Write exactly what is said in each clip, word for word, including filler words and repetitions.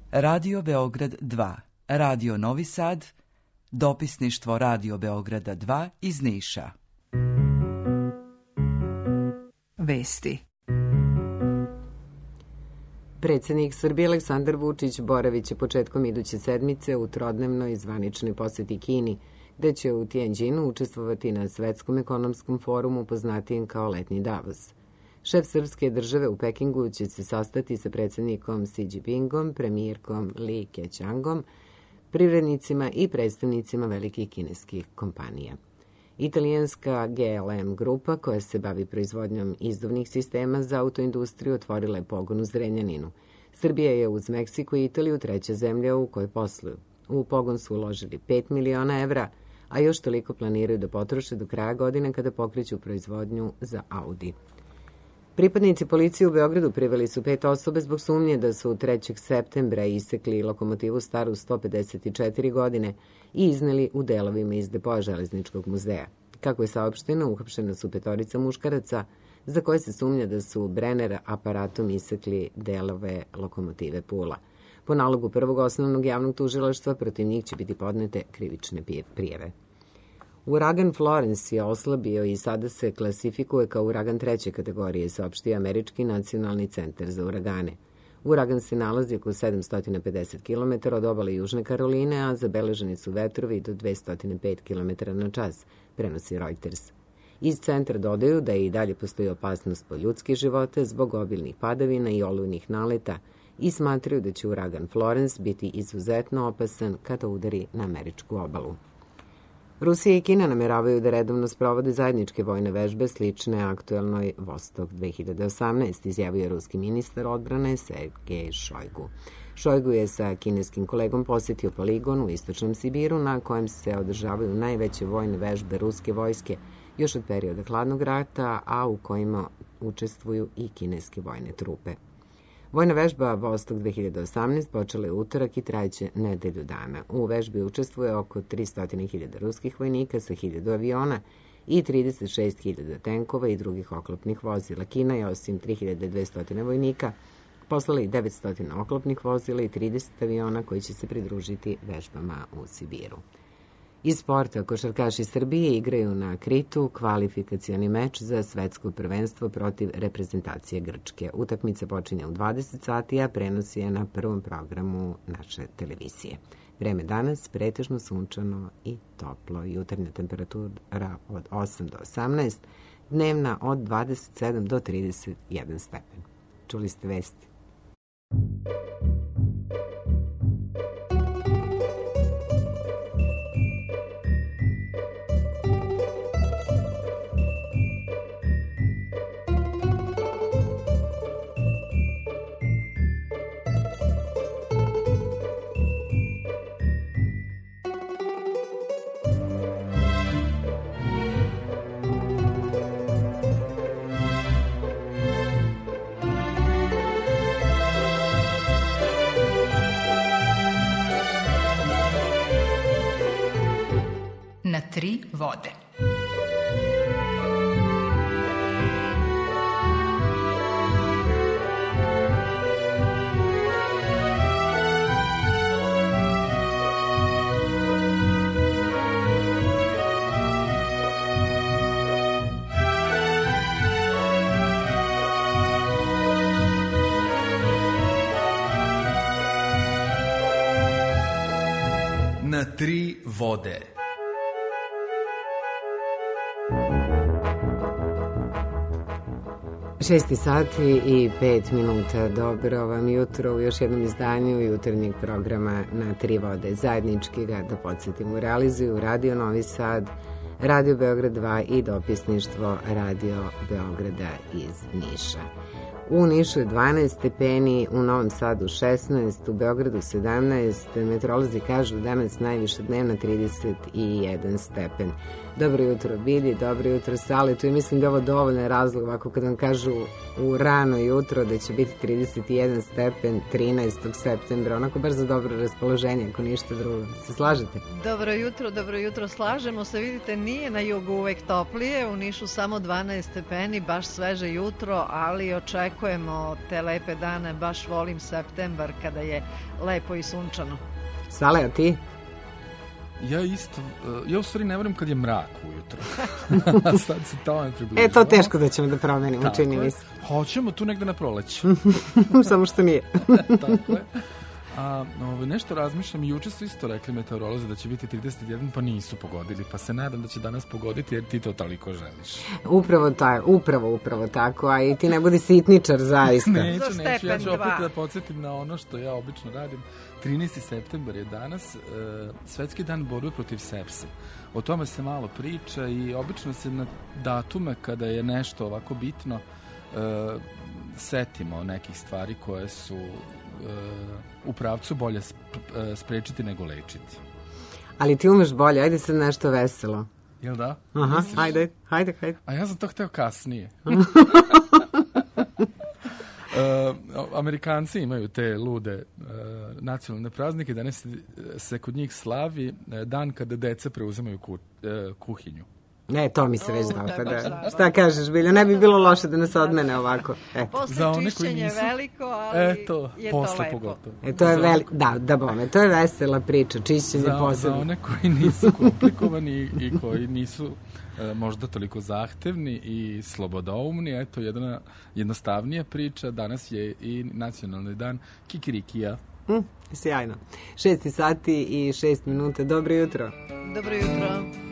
Radio Beograd dva, Radio Novi Sad, dopisništvo Radio Beograda dva iz Niša. Vesti. Predsjednik Srbije Aleksandar Vučić boraviće početkom iduće sedmice u trodnevnoj zvaničnoj poseti Kini, gde će u Tianjinu učestvovati na Svetskom ekonomskom forumu poznatijem kao Letnji Davos. Šef srpske države u Pekingu će se sastati sa predsjednikom Xi Jinpingom, premijerkom Li Keqiangom, privrednicima i predstavnicima velikih kineskih kompanija. Italijanska G L M grupa, koja se bavi proizvodnjom izduvnih sistema za autoindustriju, otvorila je pogon u Zrenjaninu. Srbija je uz Meksiko i Italiju treća zemlja u kojoj posluju. U pogon su uložili pet miliona evra, a još toliko planiraju da potroše do kraja godine kada pokreću proizvodnju za Audi. Pripadnici policije u Beogradu priveli su pet osobe zbog sumnje da su trećeg septembra isekli lokomotivu staru sto pedeset četiri godine i izneli u delovima iz depoa Železničkog muzeja. Kako je saopšteno, uhapšena su petorica muškaraca za koje se sumnja da su Brenner aparatom isekli delove lokomotive Pula. Po nalogu prvog osnovnog javnog tužilaštva protiv njih će biti podnete krivične prijave. Uragan Florence je oslabio i sada se klasifikuje kao uragan treće kategorije, saopštio Američki nacionalni centar za uragane. Uragan se nalazi oko sedamsto pedeset kilometara od obale Južne Karoline, a zabeleženi su vetrovi do dvesta pet kilometara na čas, prenosi Reuters. Iz centra dodaju da i dalje postoji opasnost po ljudske živote zbog obilnih padavina i olujnih naleta i smatraju da će uragan Florence biti izuzetno opasan kada udari na američku obalu. Rusija i Kina nameravaju da redovno sprovode zajedničke vojne vežbe slične aktuelnoj Vostok dve hiljade osamnaest, izjavio je ruski ministar odbrane Sergej Šojgu. Šojgu je sa kineskim kolegom posetio poligon u istočnom Sibiru na kojem se održavaju najveće vojne vežbe ruske vojske još od perioda Hladnog rata, a u kojima učestvuju i kineske vojne trupe. Vojna vežba Vostok dve hiljade osamnaest počela je utorak i trajeće nedelju dana. U vežbi učestvuje oko tristo hiljada ruskih vojnika sa hiljadu aviona i trideset šest hiljada tenkova i drugih oklopnih vozila. Kina je osim tri hiljade dvesta vojnika poslala i devetsto oklopnih vozila i trideset aviona koji će se pridružiti vežbama u Sibiru. Iz sporta, košarkaši Srbije igraju na Kritu kvalifikacioni meč za svetsko prvenstvo protiv reprezentacije Grčke. Utakmica počinje u dvadeset sati, a prenos je na prvom programu naše televizije. Vreme danas pretežno sunčano i toplo. Jutarnja temperatura od osam do osamnaest, dnevna od dvadeset sedam do trideset jedan stepen. Čuli ste vesti. Na tri vode. Na tri vode. Šesti sati i pet minuta. Dobro vam jutro u još jednom izdanju jutarnjeg programa Na tri vode. Zajednički ga, da podsjetimo, realizuju Radio Novi Sad, Radio Beograd dva i dopisništvo Radio Beograda iz Niša. U Nišu je dvanaest stepeni, u Novom Sadu šesnaest, u Beogradu sedamnaest, meteorolozi kažu danas najviša dnevna trideset jedan stepen. Dobro jutro Bilji, dobro jutro Saletu i mislim da je ovo dovoljno razlog ovako kad vam kažu u rano jutro da će biti trideset jedan stepen trinaestog septembra, onako baš za dobro raspoloženje ako ništa drugo. Se slažete? Dobro jutro, dobro jutro, slažemo se, vidite nije na jugu uvek toplije, u Nišu samo dvanaest stepeni, baš sveže jutro, ali očekujemo očekujemo te lepe dane, baš volim septembar kada je lepo i sunčano. Sale, a ti? Ja isto, ja u stvari ne volim kad je mrak ujutro. Sad se tome približimo. E, to teško da ćemo da promenimo, tako čini mi se. Hoćemo tu negde na proleću. Samo što nije. Tako je. A ovo, nešto razmišljam, juče su isto rekli meteorolozi da će biti trideset jedan, pa nisu pogodili, pa se nadam da će danas pogoditi jer ti to toliko želiš. Upravo taj, upravo, upravo tako, a i ti ne budi sitničar, zaista. Neću, neću, ja ću opet da podsjetim na ono što ja obično radim. trinaesti septembar je danas, e, svetski dan borbe protiv sepse. O tome se malo priča i obično se na datume kada je nešto ovako bitno e, setimo nekih stvari koje su u pravcu bolje sprečiti nego lečiti. Ali ti umeš bolje, ajde sad nešto veselo. Jel da? Aha, misliš? Hajde, hajde, hajde. A ja sam to hteo kasnije. uh, Amerikanci imaju te lude uh, nacionalne praznike, danas se kod njih slavi uh, dan kada deca preuzimaju ku, uh, kuhinju. Ne, to mi se već dopada. Šta kažeš, Biljo? Ne bi bilo loše da nas odmene ovako. E. Posle čišćenje nisu... veliko, ali Eto, je posle to lepo. Pogotovo. E, to je veli... Da, da bome, to je vesela priča, čišćenje za, posebno. Za one koji nisu komplikovani i koji nisu e, možda toliko zahtevni i slobodoumni, eto, jedna jednostavnija priča. Danas je i nacionalni dan kikirikija. Mm, sjajno. Šesti sati i šest minuta. Dobro jutro. Dobro jutro.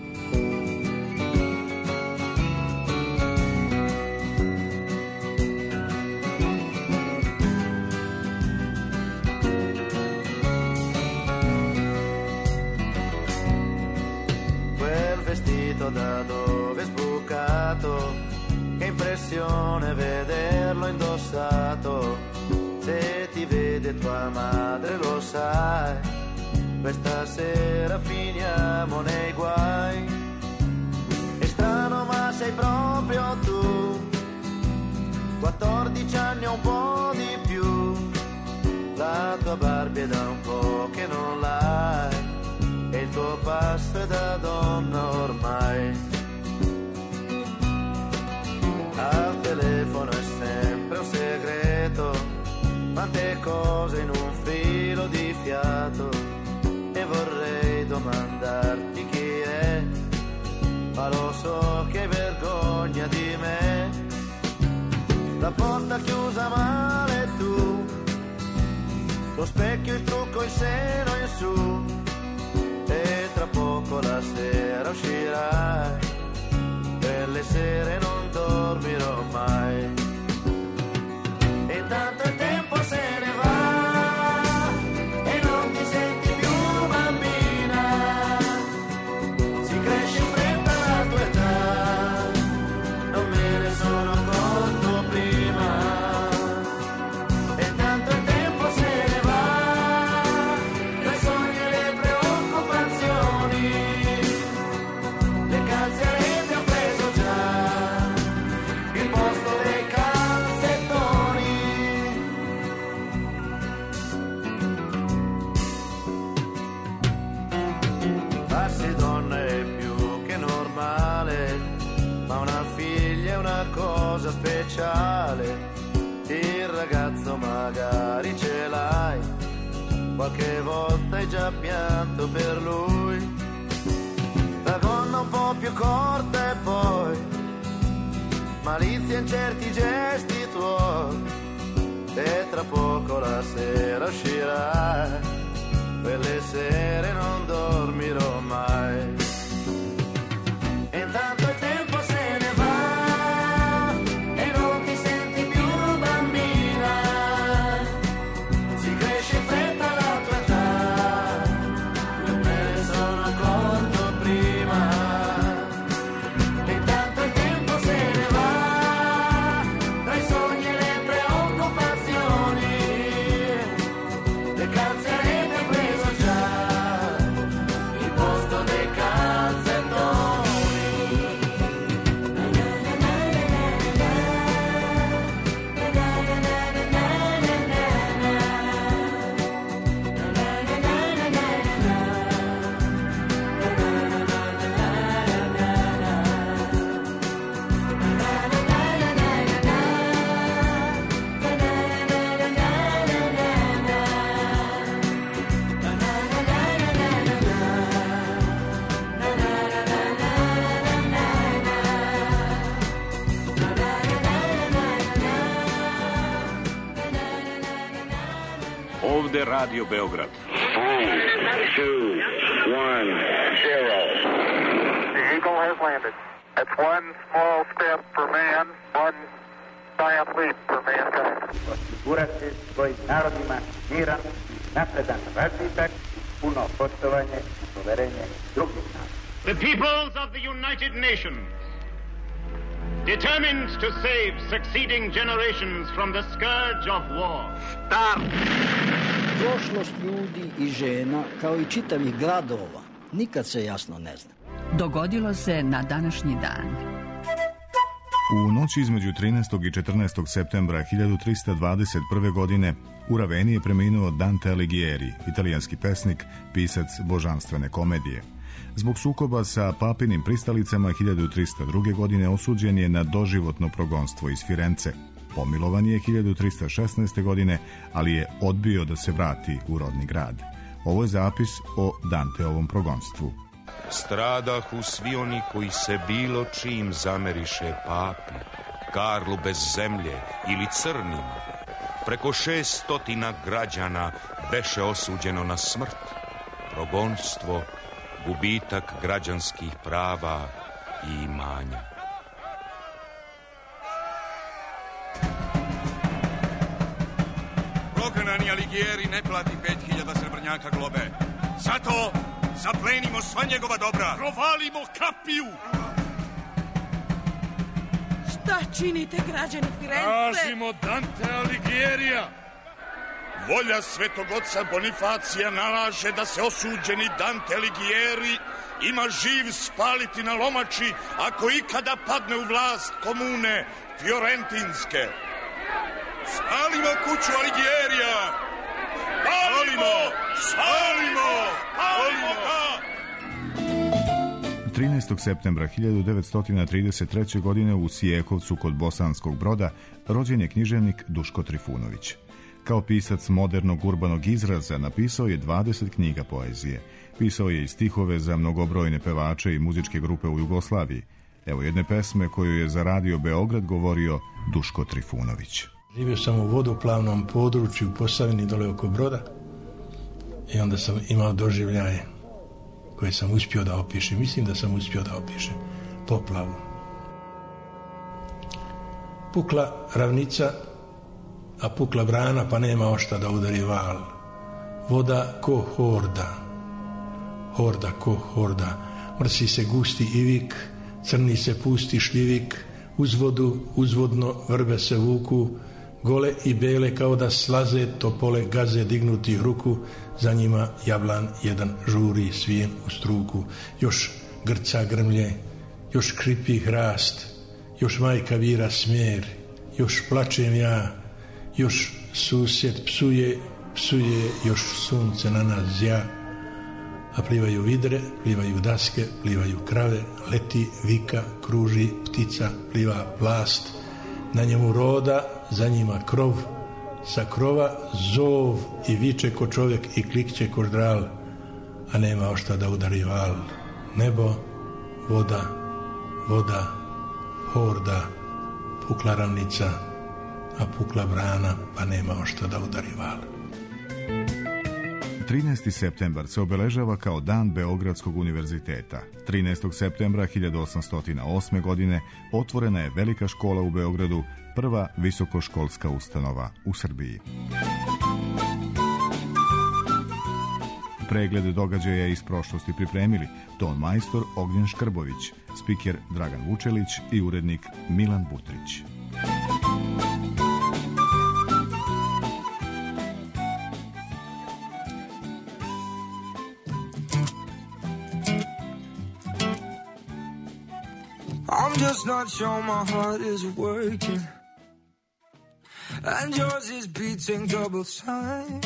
Da dove è sbucato, che impressione vederlo indossato. Se ti vede tua madre lo sai, questa sera finiamo nei guai. È strano ma sei proprio tu, quattordici anni o un po' di più. La tua Barbie è da un po' che non l'hai e il tuo passo è da donna ormai. Al telefono è sempre un segreto, quante cose in un filo di fiato. E vorrei domandarti chi è, ma lo so che hai vergogna di me. La porta chiusa male tu, lo specchio, il trucco, il seno in su. E tra poco la sera uscirai, quelle sere non dormirò mai. E tanto il tempo se ne va e non ti senti più bambina. Si cresce in fretta la tua età, non me ne sono accorto prima. E tanto il tempo se ne va, i sogni e le preoccupazioni, le calzerete ho preso già il posto dei calzettoni. Farsi donna è più che normale, ma una figlia è una cosa speciale. Il ragazzo magari ce l'hai, qualche volta hai già pianto per lui. La gonna un po' più corta e poi malizia in certi gesti tuoi. E tra poco la sera uscirai, quelle sere non dormirò mai. E intanto il tempo se ne va e non ti senti più bambina. Si cresce in fretta la tua età, non me ne sono accorto prima. E intanto il tempo se ne va, tra i sogni e le preoccupazioni, le calzerete ho preso già Ovde Radio Beograd. Three, two, one, zero. The Eagle has landed. That's one small step for man, one giant leap for mankind. Osigurati svojim narodima miran, napredan razvitak, puno poštovanje, poverenje drugih naroda. The peoples of the United Nations, determined to save succeeding generations from the scourge of war. Start! Prošlost ljudi i žena, kao i čitavih gradova, nikad se jasno ne zna. Dogodilo se na današnji dan. U noći između trinaestog i četrnaestog septembra hiljadu trista dvadeset prve. godine u Raveni je preminuo Dante Alighieri, italijanski pesnik, pisac božanstvene komedije. Zbog sukoba sa papinim pristalicama hiljadu trista druge. godine osuđen je na doživotno progonstvo iz Firence. Pomilovan je hiljadu trista šesnaeste. godine, ali je odbio da se vrati u rodni grad. Ovo je zapis o Danteovom progonstvu. Stradahu svi oni koji se bilo čim zameriše papi, Karlu bez zemlje ili crnima. Preko šest stotina građana beše osuđeno na smrt, progonstvo, gubitak građanskih prava i imanja. Proganani Alighieri ne plati pet hiljada srebrnjaka globe. Zato zaplenimo sva njegova dobra. Provalimo kapiju. Šta činite, građani Firence? Tražimo Dante Alighierija. Volja svetog oca Bonifacija nalaže da se osuđeni Dante Alighieri ima živ spaliti na lomači ako ikada padne u vlast komune Fiorentinske. Spalimo kuću Alighierija! Spalimo! Spalimo! Spalimo ga! trinaestog septembra hiljadu devetsto trideset treće. godine u Sijekovcu kod Bosanskog Broda rođen je književnik Duško Trifunović. Kao pisac modernog urbanog izraza napisao je dvadeset knjiga poezije. Pisao je i stihove za mnogobrojne pevače i muzičke grupe u Jugoslaviji. Evo jedne pesme koju je za Radio Beograd govorio Duško Trifunović. Živio sam u vodoplavnom području u Posavini dole oko Broda i onda sam imao doživljaje koje sam uspio da opišem. Mislim da sam uspio da opišem poplavu. Pukla ravnica, a pukla brana, pa nema ošta da udari val. Voda ko horda, horda ko horda, mrsi se gusti ivik, crni se pusti šljivik, uz vodu, uzvodno vrbe se vuku, gole i bele kao da slaze, topole gaze dignuti ruku, za njima jablan jedan žuri svijem u struku. Još grca grmlje, još kripi hrast, još majka vira smjer, još plačem ja, još susjed psuje, psuje, još sunce na nas zja, a plivaju vidre, plivaju daske, plivaju krave, leti, vika, kruži, ptica, pliva plast, na njemu roda, za njima krov, sa krova zov i viče ko čovjek i klikće ko ždral, a nema ošta da udari val. Nebo, voda, voda, horda, pukla ravnica, a pukla brana, pa nema ošta da udari val. trinaesti septembar se obeležava kao Dan Beogradskog univerziteta. trinaestog septembra hiljadu osamsto osme. godine otvorena je velika škola u Beogradu, prva visokoškolska ustanova u Srbiji. Pregled događaja iz prošlosti pripremili ton majstor Ognjen Škrbović, spiker Dragan Vučelić i urednik Milan Butrić. I'm just not sure my heart is working, and yours is beating double time.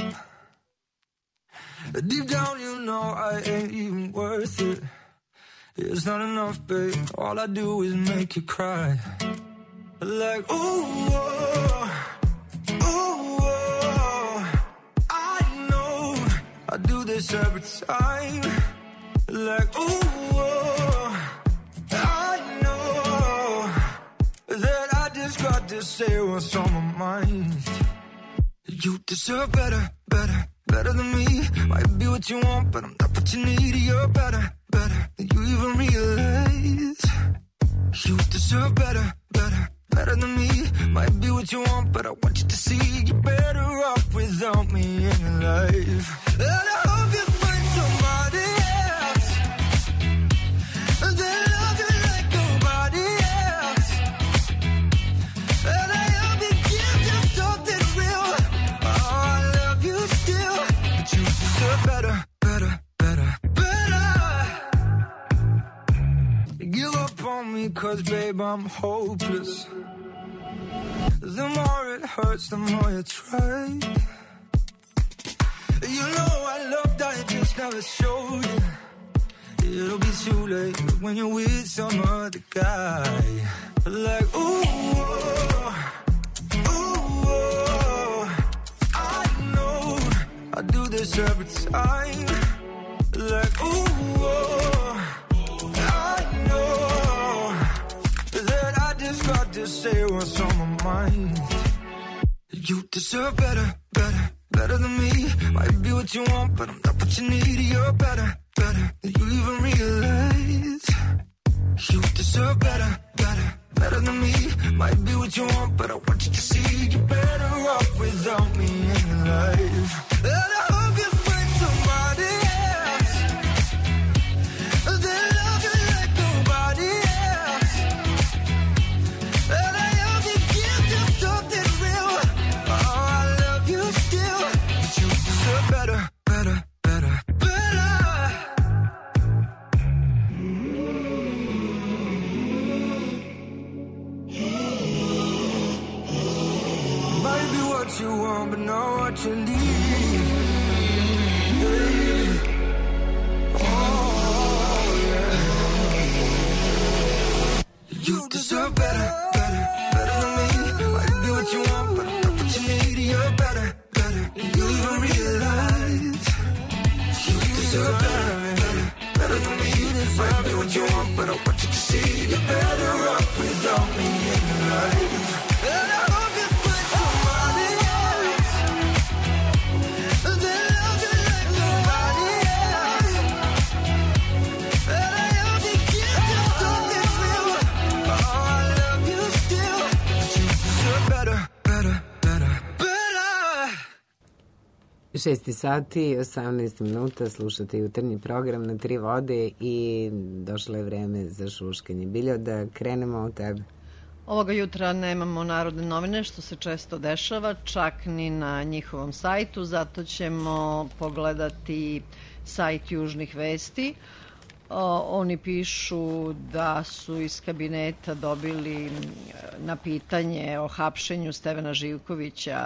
Deep down you know I ain't even worth it. It's not enough, babe, all I do is make you cry. Like, ooh, oh, ooh, oh, I know I do this every time. Like, ooh, oh, I know that I just got to say what's on my mind. You deserve better, better, better than me. Might be what you want, but I'm not what you need. You're better, better than you even realize. You deserve better, better, better than me. Might be what you want, but I want you to see you're better off without me in your life. And I hope you find somebody else that love you like nobody else. And I hope you give you something real. Oh, I love you still, but you deserve better, better, better, better. Give up on me, cause babe, I'm hopeless. The more it hurts, the more you try. You know I loved, I just never showed it. It'll be too late when you're with some other guy. Like, ooh, ooh, I know I do this every time. Like, ooh, I know that I just got to say what's on my mind. You deserve better, better, better than me. Might be what you want, but I'm not what you need. You're better, better than you even realize. You deserve better, better, better than me. Might be what you want, but I want you to see you're better off without me in your life. And I hope you find somebody else that love you like nobody else. And I hope you give them something real. Oh, I love you still, but you deserve better, better, better, better. Might be what you want, but not what you need. Yeah. Oh, yeah. You deserve better, better, better than me. Might be what you want, but I'm not what you need. You're better, better than you even realize. You deserve better, better, better than me. Might be what you want, but I want you to see you're better off without me in your life. And I hope you find somebody else that love you like nobody else. And I hope you give them something real. Oh, I love you still, but you deserve better, better, better, better. Šesti sati i osamnaest minuta, slušate jutarnji program na Tri vode i došlo je vreme za šuškanje. Biljo, da krenemo od tebe. Ovoga jutra nemamo Narodne novine, što se često dešava, čak ni na njihovom sajtu, zato ćemo pogledati sajt Južnih vesti. O, oni pišu da su iz kabineta dobili na pitanje o hapšenju Stevana Živkovića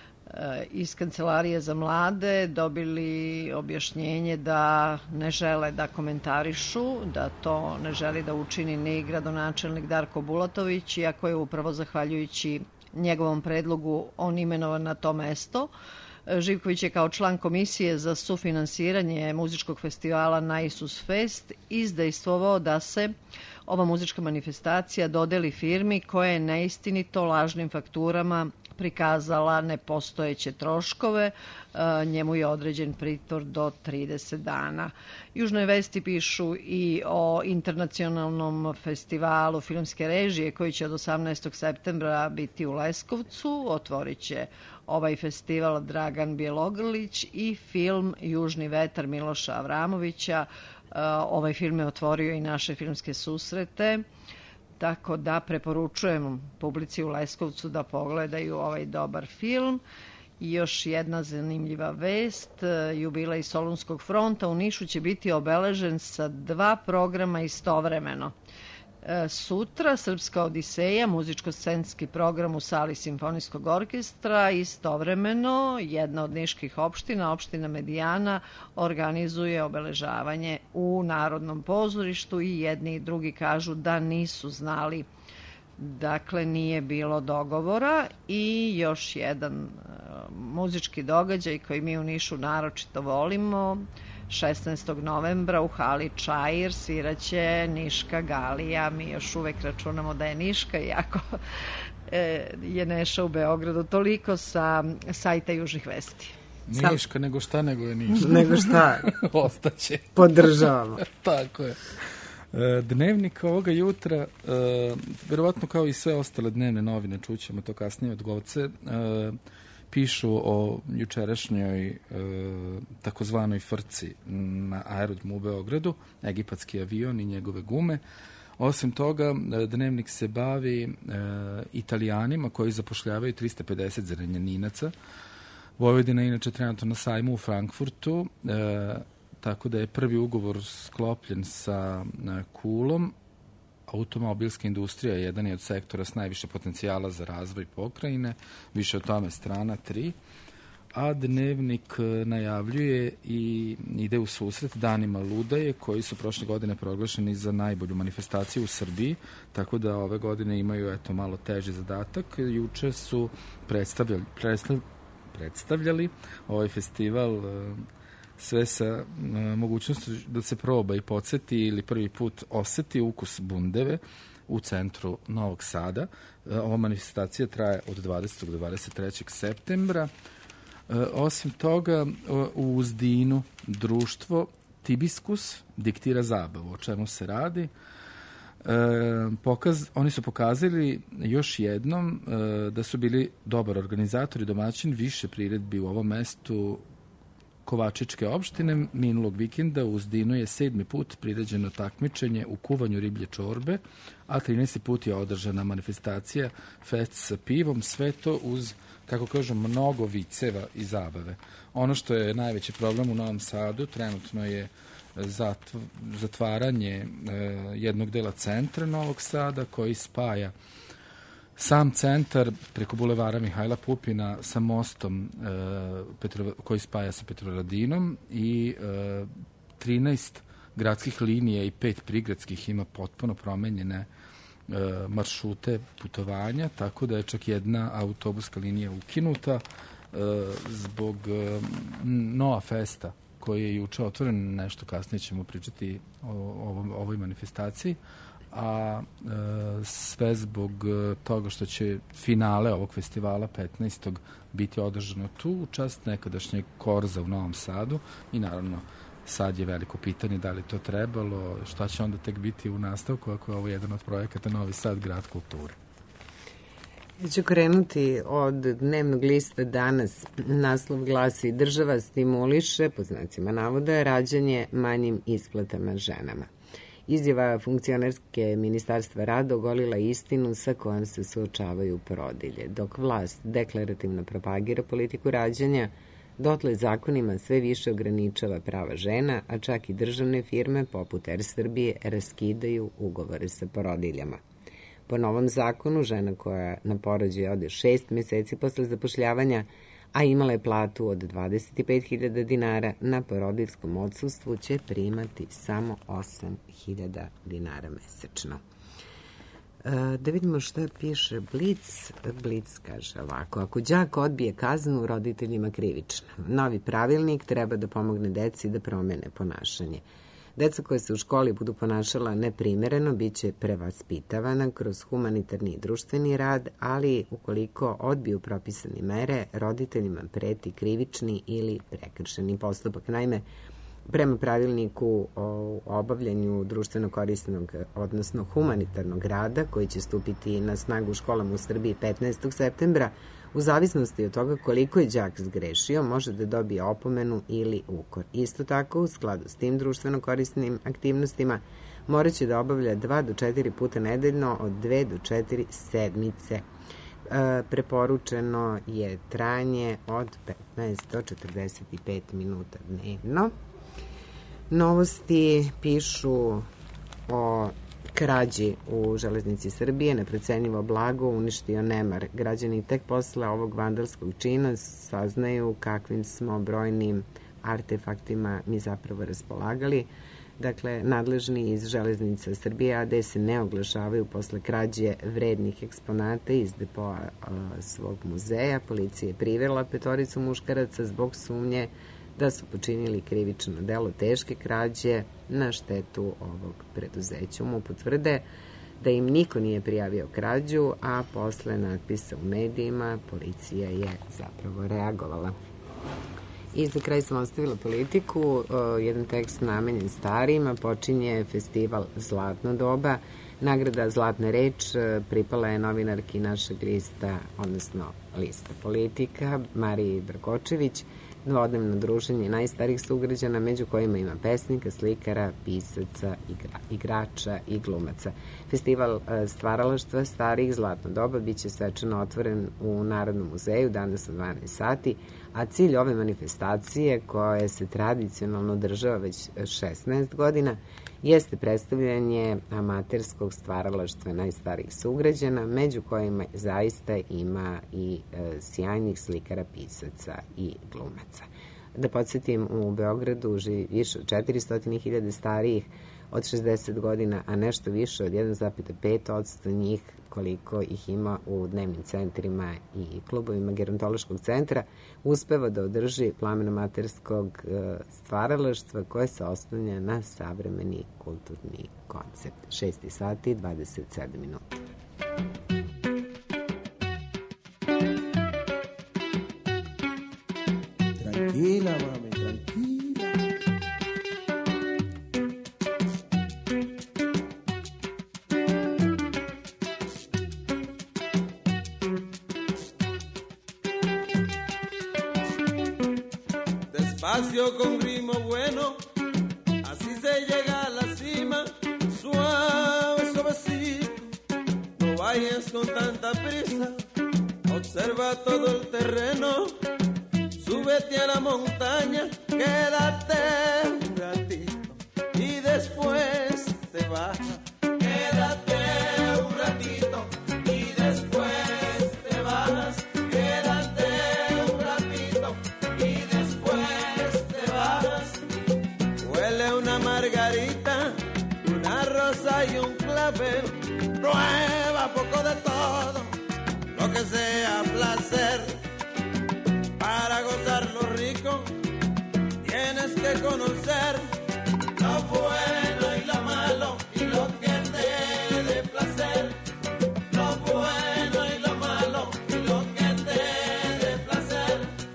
iz Kancelarije za mlade, dobili objašnjenje da ne žele da komentarišu, da to ne želi da učini ni gradonačelnik Darko Bulatović, iako je upravo zahvaljujući njegovom predlogu on imenovan na to mesto. Živković je kao član komisije za sufinansiranje muzičkog festivala Naisus Fest izdejstvovao da se ova muzička manifestacija dodeli firmi koja je neistinito lažnim fakturama prikazala nepostojeće troškove. Njemu je određen pritvor do trideset dana. Južne vesti pišu i o internacionalnom festivalu filmske režije koji će od osamnaestog septembra biti u Leskovcu. Otvorit će ovaj festival Dragan Bjelogrlić i film Južni vetar Miloša Avramovića. Ovaj film je otvorio i naše filmske susrete. Tako da preporučujem publici u Leskovcu da pogledaju ovaj dobar film. I još jedna zanimljiva vest, jubilej Solunskog fronta u Nišu će biti obeležen sa dva programa istovremeno. Sutra Srpska odiseja, muzičko-scenski program u sali Simfonijskog orkestra. Istovremeno jedna od niških opština, opština Medijana, organizuje obeležavanje u Narodnom pozorištu i jedni i drugi kažu da nisu znali. Dakle, nije bilo dogovora. I još jedan uh, muzički događaj koji mi u Nišu naročito volimo. šesnaestog novembra u hali Čair sviraće Niška Galija. Mi još uvek računamo da je Niška, iako je Neša u Beogradu. Toliko sa sajta Južnih vesti. Niška, nego šta, nego je Niška. Nego šta? Ostaće. Podržavamo. Tako je. Dnevnik ovoga jutra, verovatno kao i sve ostale dnevne novine, čućemo to kasnije od Goce, pišu o jučerašnjoj takozvanoj frci na aerodromu u Beogradu, egipatski avion i njegove gume. Osim toga, dnevnik se bavi e, Italijanima koji zapošljavaju trista pedeset zrenjaninaca. Vojvodina je inače trenutno na sajmu u Frankfurtu, e, tako da je prvi ugovor sklopljen sa e, Kulom. Automobilska industrija je jedan od sektora s najviše potencijala za razvoj pokrajine, više o tome strana tri. A dnevnik najavljuje i ide u susret danima Ludaje koji su prošle godine proglašeni za najbolju manifestaciju u Srbiji, tako da ove godine imaju eto malo teži zadatak. Juče su predstavljali, predstav, predstavljali ovaj festival sve sa mogućnosti da se proba i podsjeti ili prvi put oseti ukus bundeve u centru Novog Sada. Ova manifestacija traje od dvadesetog do dvadeset trećeg septembra. Osim toga, u Uzdinu društvo Tibiskus diktira zabavu. O čemu se radi? E, pokaz, oni su pokazali još jednom e, da su bili dobar organizator i domaćin više priredbi u ovom mestu Kovačičke opštine. Minulog vikenda u Uzdinu je sedmi put priređeno takmičenje u kuvanju riblje čorbe, a trinaesti put je održana manifestacija Fest sa pivom, sve to uz, kako kažem, mnogo viceva i zabave. Ono što je najveći problem u Novom Sadu trenutno je zatv, zatvaranje e, jednog dela centra Novog Sada koji spaja sam centar preko bulevara Mihajla Pupina sa mostom e, Petro, koji spaja sa Petroradinom i e, trinaest gradskih linija i pet prigradskih ima potpuno promenjene maršrute putovanja, tako da je čak jedna autobuska linija ukinuta e, zbog e, Noa Festa koji je juče otvoren, nešto kasnije ćemo pričati o, o ovoj manifestaciji, a e, sve zbog toga što će finale ovog festivala petnaestog biti održano tu u čast nekadašnjeg Korza u Novom Sadu i naravno sad je veliko pitanje da li to trebalo, šta će onda tek biti u nastavku ako je ovo jedan od projekata Novi Sad, grad kulture. Ja ću krenuti od dnevnog lista danas. Naslov glasi: država stimuliše, po znacima navoda, rađanje manjim isplatama ženama. Izjava funkcionerske ministarstva rada ogolila istinu sa kojom se suočavaju porodilje. Dok vlast deklarativno propagira politiku rađanja, dotle zakonima sve više ograničava prava žena, a čak i državne firme poput Er Srbije raskidaju ugovore sa porodiljama. Po novom zakonu, žena koja na porođaj ode šest meseci posle zapošljavanja, a imala je platu od dvadeset pet hiljada dinara, na porodiljskom odsustvu će primati samo osam hiljada dinara mesečno. Da vidimo šta piše Blic. Blic kaže ovako: ako đak odbije kaznu, roditeljima krivično. Novi pravilnik treba da pomogne deci da promene ponašanje. Deca koja se u školi budu ponašala neprimereno biće prevaspitavana kroz humanitarni i društveni rad, ali ukoliko odbiju propisane mere, roditeljima preti krivični ili prekršeni postupak. Naime, prema pravilniku o obavljanju društveno korisnog, odnosno humanitarnog rada, koji će stupiti na snagu u školama u Srbiji petnaestog septembra, u zavisnosti od toga koliko je đak zgrešio, može da dobije opomenu ili ukor. Isto tako, u skladu s tim društveno korisnim aktivnostima, morat će da obavlja dva do četiri puta nedeljno od dve do četiri sedmice. E, preporučeno je trajanje od petnaest do četrdeset pet minuta dnevno. Novosti pišu o krađi u Železnici Srbije. Neprocenjivo blago uništio nemar. Građani tek posle ovog vandalskog čina saznaju kakvim smo brojnim artefaktima mi zapravo raspolagali. Dakle, nadležni iz Železnica Srbije a de se ne oglašavaju posle krađe vrednih eksponata iz depoa a, svog muzeja. Policija je privela petoricu muškaraca zbog sumnje da su počinili krivično delo teške krađe na štetu ovog preduzeća. Mu potvrde da im niko nije prijavio krađu, a posle natpisa u medijima policija je zapravo reagovala. I za kraj sam ostavila politiku, jedan tekst namenjen starijima, počinje festival Zlatno doba. Nagrada Zlatna reč pripala je novinarki našeg lista, odnosno lista Politika, Mariji Brkočević, dvodnevno druženje najstarijih sugrađana, među kojima ima pesnika, slikara, pisaca, igra, igrača i glumaca. Festival stvaralaštva starijih Zlatno doba biće svečano otvoren u Narodnom muzeju danas u dvanaest sati, a cilj ove manifestacije, koja se tradicionalno održava već šesnaest godina, jeste predstavljanje amaterskog stvaralaštva najstarijih sugrađana, među kojima zaista ima i e, sjajnih slikara, pisaca i glumaca. Da podsjetim, u Beogradu živi više od četiristo hiljada starijih od šezdeset godina, a nešto više od jedan zarez pet posto njih, koliko ih ima u dnevnim centrima i klubovima gerontološkog centra, uspeva da održi plamen amaterskog stvaralaštva koje se oslanja na savremeni kulturni koncept. šest sati i dvadeset sedam minuta. Tranquila, mami, tranquila. Despacio con ritmo bueno, así se llega a la cima, suave, suavecito, no vayas con tanta prisa, observa todo el terreno, súbete a la montaña, quédate un ratito y después te bajas. Quédate un ratito y después te bajas. Quédate un ratito y después te bajas. Huele una margarita, una rosa y un clavel. Prueba poco de todo, lo que sea placer. Para gozar lo rico, tienes que conocer lo bueno y lo malo y lo que te dé placer. Lo bueno y lo malo y lo que te dé placer.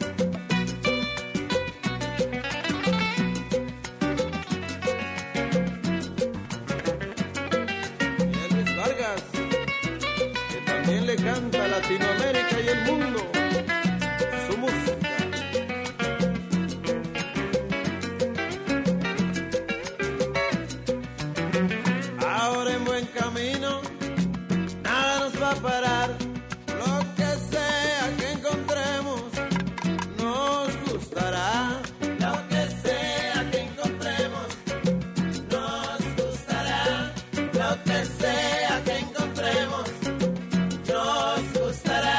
Y Elvis Vargas, que también le canta a Latinoamérica y el mundo. Ahora en buen camino, nada nos va a parar. Lo que sea que encontremos, nos gustará. Lo que sea que encontremos, nos gustará. Lo que sea que encontremos, nos gustará.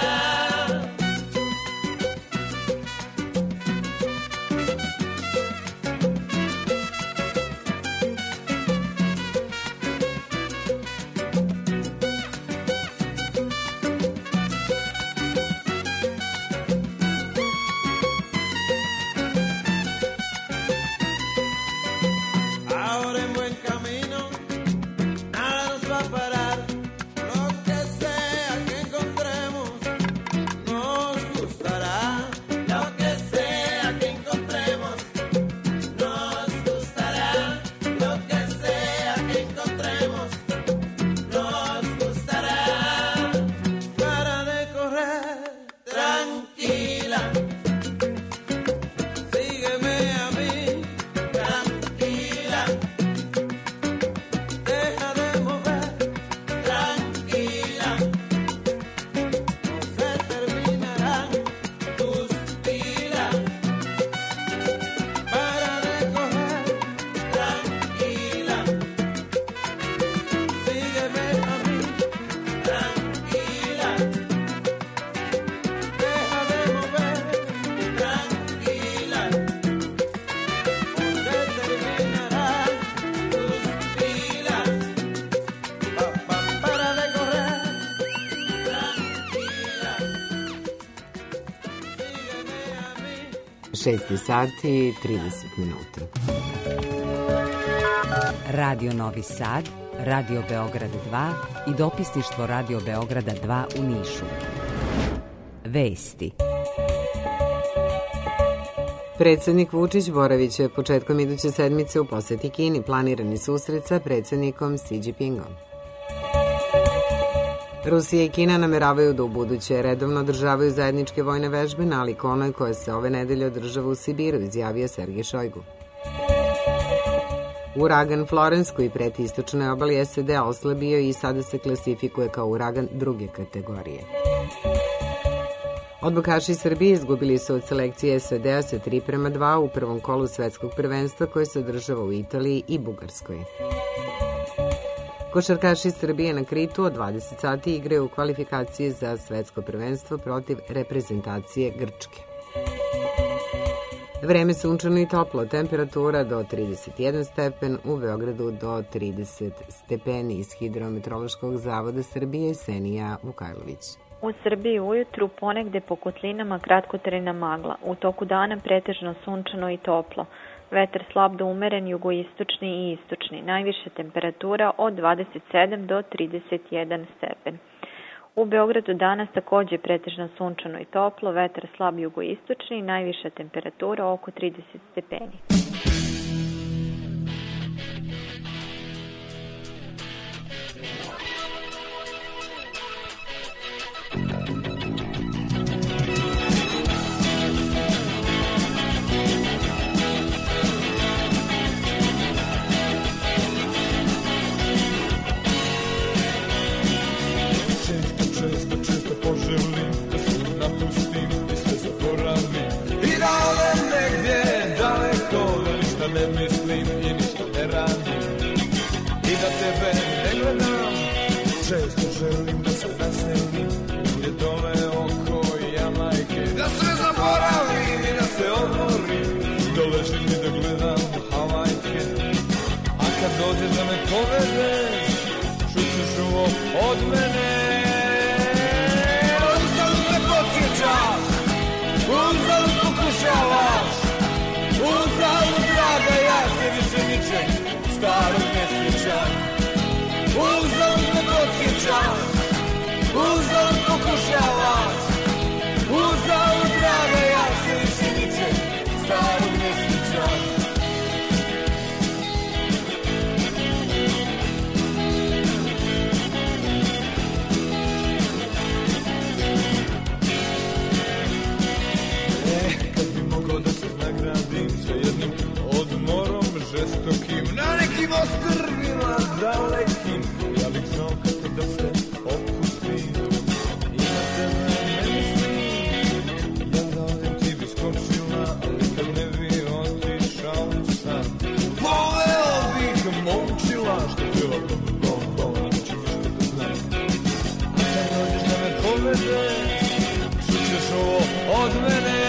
Ahora en buen camino, nada nos va a parar. Lo que sea que encontremos, nos gustará. Lo que sea que encontremos, nos gustará. Lo que sea que encontremos, nos gustará. Para de correr, tranquila. Sígueme a mí, tranquila. Deja de mover, tranquila. No se terminarán tus pilas. Para de correr, tranquila. Sígueme a mí, tranquila. Deja de mover, tranquila. No se terminarán tus pilas. Pa, pa, para de correr, tranquila. Sígueme a mí. šest sati i trideset minuta. Radio Novi Sad, Radio Beograd dva i dopisništvo Radio Beograda dva u Nišu. Vesti. Predsednik Vučić boravit će početkom iduće sedmice u poseti Kini. Planirani susret sa predsednikom Xi Jinpingom. Rusija i Kina nameravaju da u buduće redovno održavaju zajedničke vojne vežbe nalik onoj koja se ove nedelje održava u Sibiru, izjavio Sergej Šojgu. Uragan Florence, koji preti istočnoj obali S A D-a, oslabio i sada se klasifikuje kao uragan druge kategorije. Odbojkaši Srbije izgubili su od selekcije S A D-a sa tri prema dva u prvom kolu svetskog prvenstva koje se održava u Italiji i Bugarskoj. Košarkaši Srbije na Kritu od dvadeset sati igraju u kvalifikaciji za svetsko prvenstvo protiv reprezentacije Grčke. Vreme sunčano i toplo, temperatura do trideset jedan stepen, u Beogradu do trideset stepeni. Iz Hidrometeorološkog zavoda Srbije, Senija Vukajlović. U Srbiji ujutru ponegde po kotlinama kratkotrajna magla. U toku dana pretežno sunčano i toplo. Vetar slab do umeren, jugoistočni i istočni. Najviša temperatura od dvadeset sedam do trideset jedan stepen. U Beogradu danas takođe pretežno sunčano i toplo, vetar slab jugoistočni, najviša temperatura oko trideset stepeni. Ne mislim i ništa ne radim i da tebe ne gledam. Često želim da se naselim gdje dole oko Jamajke, da se zaboravim i da se odmorim, da ležim i da gledam Havajke. A kad dođeš da me povedeš, čućeš ovo od mene. Uzalud me podsjećaš, uzalud pokušavaš, uzalud draga, ja se više ničeg starog ne sjećam. Uzalud me podsjećaš, uzalud pokušavaš, uzalud draga, ja se više ničeg starog ne sjećam. Žestokim, na nekim ostrvima dalekim, ja bih znao kako da se opustim i na tebe ne mislim. Ja davim ti bi skočila, ali kad ne bi otišao sam. Voleo bih momčila, što pila bom, bom, bom, čuviš kako znam. A kad dođeš da me povedeš, čućeš ovo od mene.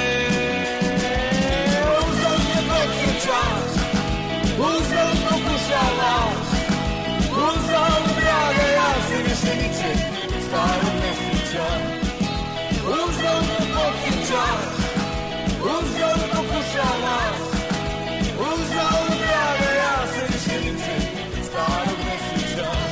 Uzalud me podsjećaš, uzalud pokušavaš, uzalud draga, ja se više ničeg starog ne sjećam. Uzalud me podsjećaš, uzalud pokušavaš, uzalud draga, ja se više ničeg starog ne sjećam.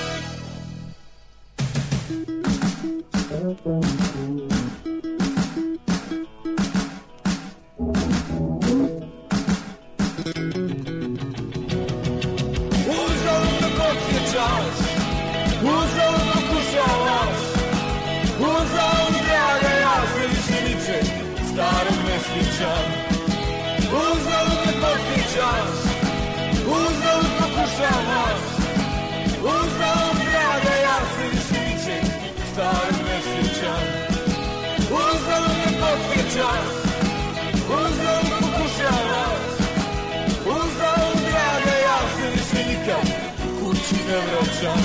Uzalud pokušavaš, uzalud draga, ja se više ničeg starog ne sjećam. Uzalud me podsjećaš, uzalud pokušavaš, uzalud draga, ja se više ničeg starog ne sjećam. Uzalud me podsjećaš, uzalud pokušavaš, uzalud draga, ja se više nikad kući ne vraćam.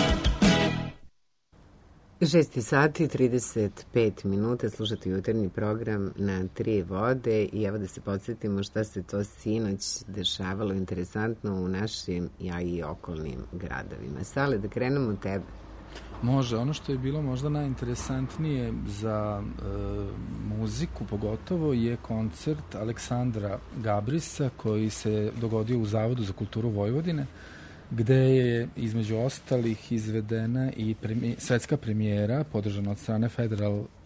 šest sati i trideset pet minuta, slušate jutarnji program na Tri vode i evo da se podsjetimo šta se to sinoć dešavalo interesantno u našim, ja i okolnim gradovima. Sale, da krenemo od tebe. Može, ono što je bilo možda najinteresantnije za e, muziku pogotovo je koncert Aleksandra Gabrisa koji se dogodio u Zavodu za kulturu Vojvodine, gde je između ostalih izvedena i premi, svetska premijera podržana od strane Federal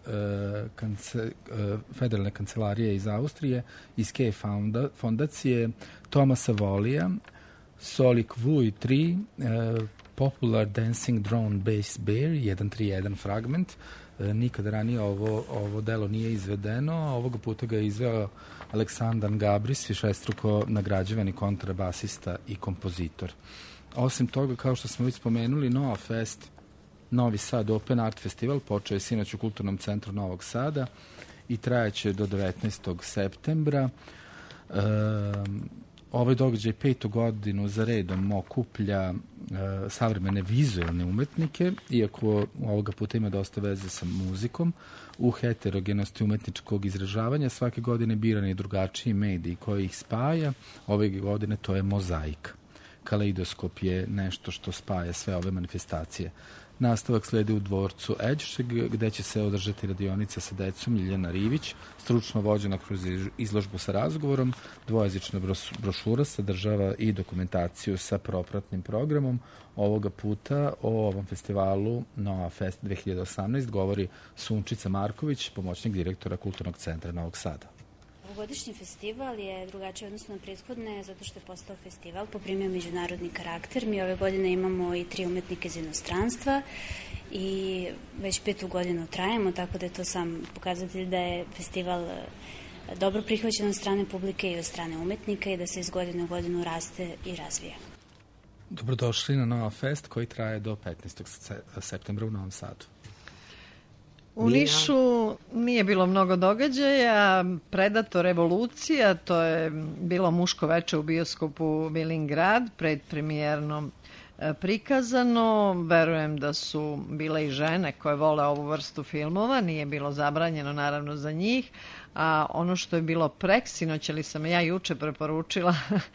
kance, federalne kancelarije iz Austrije, iz K fonda, fondacije, Tomasa Volija, Soli Kvui tri, Popular Dancing Drone Bass Bear, jedan tri jedan fragment. Nikada ranije ovo, ovo delo nije izvedeno, a ovoga puta ga je izveo Aleksandar Gabris, višestruko nagrađivani kontrabasista i kompozitor. Osim toga, kao što smo već spomenuli, Nova Fest, Novi Sad Open Art Festival, počeo je sinoć u Kulturnom centru Novog Sada i trajaće do devetnaestog septembra. E, ovaj događaj petu godinu za redom okuplja e, savremene vizualne umetnike, iako ovoga puta ima dosta veze sa muzikom. U heterogenosti umetničkog izražavanja svake godine biran je drugačiji medij koji ih spaja. Ove godine to je mozaik. Kaleidoskop je nešto što spaja sve ove manifestacije. Nastavak sledi u dvorcu Eđšeg, gde će se održati radionica sa decom. Ljiljana Rivić, stručno vođena kroz izložbu sa razgovorom. Dvojezična brošura sadržava i dokumentaciju sa propratnim programom. Ovoga puta o ovom festivalu Nova Fest dve hiljade osamnaest govori Sunčica Marković, pomoćnik direktora Kulturnog centra Novog Sada. Ovogodišnji festival je drugačiji odnosno na prethodne zato što je postao festival, poprimio međunarodni karakter. Mi ove godine imamo i tri umetnike iz inostranstva i već petu godinu trajemo, tako da je to sam pokazatelj da je festival dobro prihvaćen od strane publike i od strane umetnika i da se iz godine u godinu raste i razvija. Dobrodošli na Nova Fest koji traje do petnaestog septembra u Novom Sadu. U Nišu nije bilo mnogo događaja, Predator Revolucija, to je bilo muško veče u bioskopu Bilingrad, predpremijerno prikazano. Verujem da su bile i žene koje vole ovu vrstu filmova, nije bilo zabranjeno naravno za njih. A ono što je bilo preksinoć, ali sam ja juče preporučila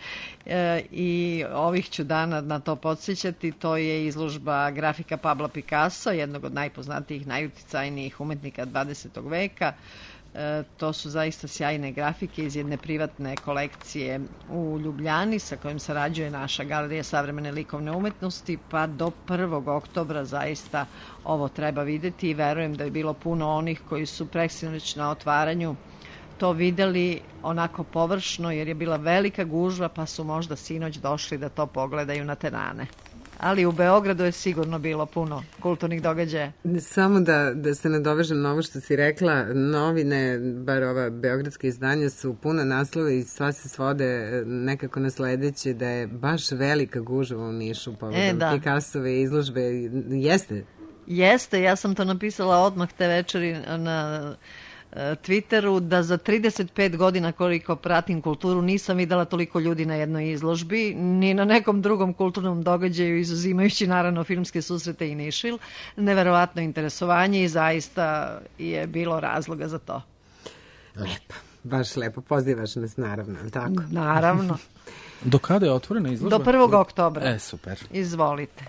i ovih ću dana na to podsjećati, to je izložba grafika Pabla Picasso, jednog od najpoznatijih, najuticajnijih umetnika dvadesetog veka. To su zaista sjajne grafike iz jedne privatne kolekcije u Ljubljani sa kojim sarađuje naša Galerija savremene likovne umetnosti, pa do prvog oktobra zaista ovo treba videti i verujem da je bilo puno onih koji su preksinoć na otvaranju to videli onako površno jer je bila velika gužva pa su možda sinoć došli da to pogledaju na tenane. Ali u Beogradu je sigurno bilo puno kulturnih događaja. Samo da, da se nadovežem na ovo što si rekla, novine, bar ova beogradska izdanja su puno naslova i sva se svode nekako na sledeće da je baš velika gužva u Nišu povodom e, da. Picassove izložbe. Jeste? Jeste, ja sam to napisala odmah te večeri na Twitteru, da za trideset pet godina koliko pratim kulturu nisam videla toliko ljudi na jednoj izložbi, ni na nekom drugom kulturnom događaju, izuzimajući naravno filmske susrete i Nišvil. Neverovatno interesovanje i zaista je bilo razloga za to. Lepo, baš lepo. Pozivaš nas naravno, tako? Naravno. Do kada je otvorena izložba? Do prvog oktobra. E, super. Izvolite.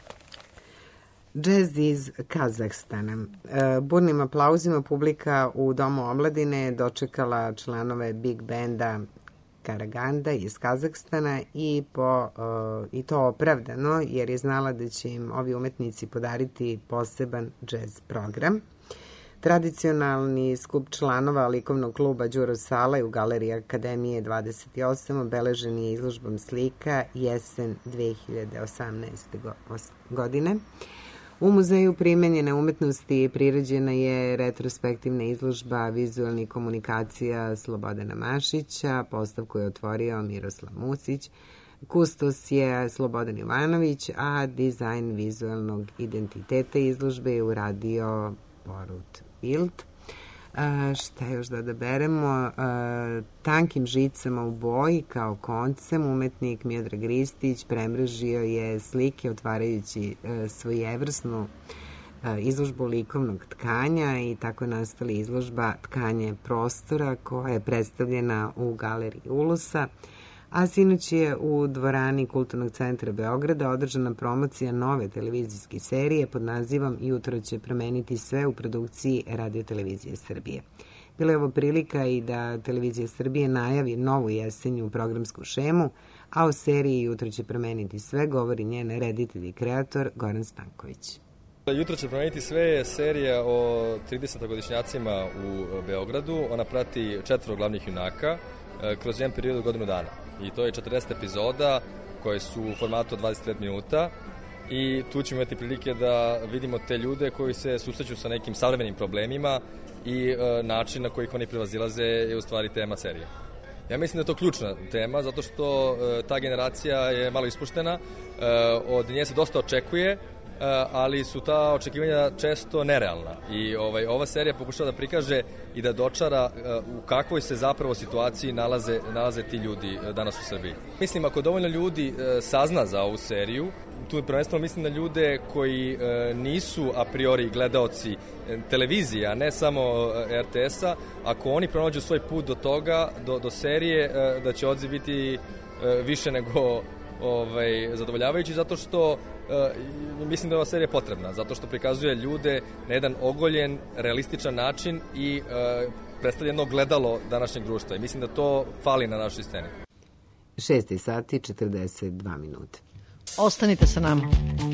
Džez iz Kazahstana. Burnim aplauzima publika u Domu omladine dočekala članove Big Benda Karaganda iz Kazahstana i, po, i to opravdano jer je znala da će im ovi umetnici podariti poseban džez program. Tradicionalni skup članova likovnog kluba Đuro Sala u Galeriji Akademije dvadeset osam obeležen je izložbom slika Jesen dve hiljade osamnaeste. godine. U Muzeju primenjene umetnosti priređena je retrospektivna izložba vizualnih komunikacija Slobodana Mašića, postavku je otvorio Miroslav Musić, kustos je Slobodan Ivanović, a dizajn vizualnog identiteta izložbe je uradio Borut Bild. A, šta još da odaberemo? A, tankim žicama u boji kao koncem umetnik Miodrag Ristić premrežio je slike otvarajući a, svojevrsnu a, izložbu likovnog tkanja i tako je nastala izložba Tkanje prostora koja je predstavljena u Galeriji Ulusa, a sinoć je u dvorani Kulturnog centra Beograda održana promocija nove televizijske serije pod nazivom Jutro će promeniti sve u produkciji Radio-televizije Srbije. Bila je ovo prilika i da Televizija Srbije najavi novu jesenju programsku šemu, a o seriji Jutro će promeniti sve govori njen reditelj i kreator Goran Stanković. Jutro će promeniti sve je serija o tridesetogodišnjacima u Beogradu. Ona prati četvoro glavnih junaka kroz jedan period od godinu dana. I to je četrdeset epizoda koje su u formatu od dvadeset pet minuta. I tu ćemo imati prilike da vidimo te ljude koji se susreću sa nekim savremenim problemima i e, način na koji ih oni prevazilaze je u stvari tema serije. Ja mislim da je to ključna tema zato što e, ta generacija je malo ispuštena, e, od nje se dosta očekuje, ali su ta očekivanja često nerealna i ovaj, ova serija pokušava da prikaže i da dočara u kakvoj se zapravo situaciji nalaze, nalaze ti ljudi danas u Srbiji. Mislim, ako dovoljno ljudi sazna za ovu seriju, tu prvenstveno mislim na ljude koji nisu a priori gledaoci televizije, a ne samo er te es-a, ako oni pronađu svoj put do toga, do, do serije, da će odziv biti više nego ovaj, zadovoljavajući, zato što uh, mislim da je ova serija potrebna, zato što prikazuje ljude na jedan ogoljen, realističan način i uh, predstavlja jedno gledalo današnjeg društva i mislim da to fali na našoj sceni. šest sati četrdeset dva minuta. Ostanite sa nama.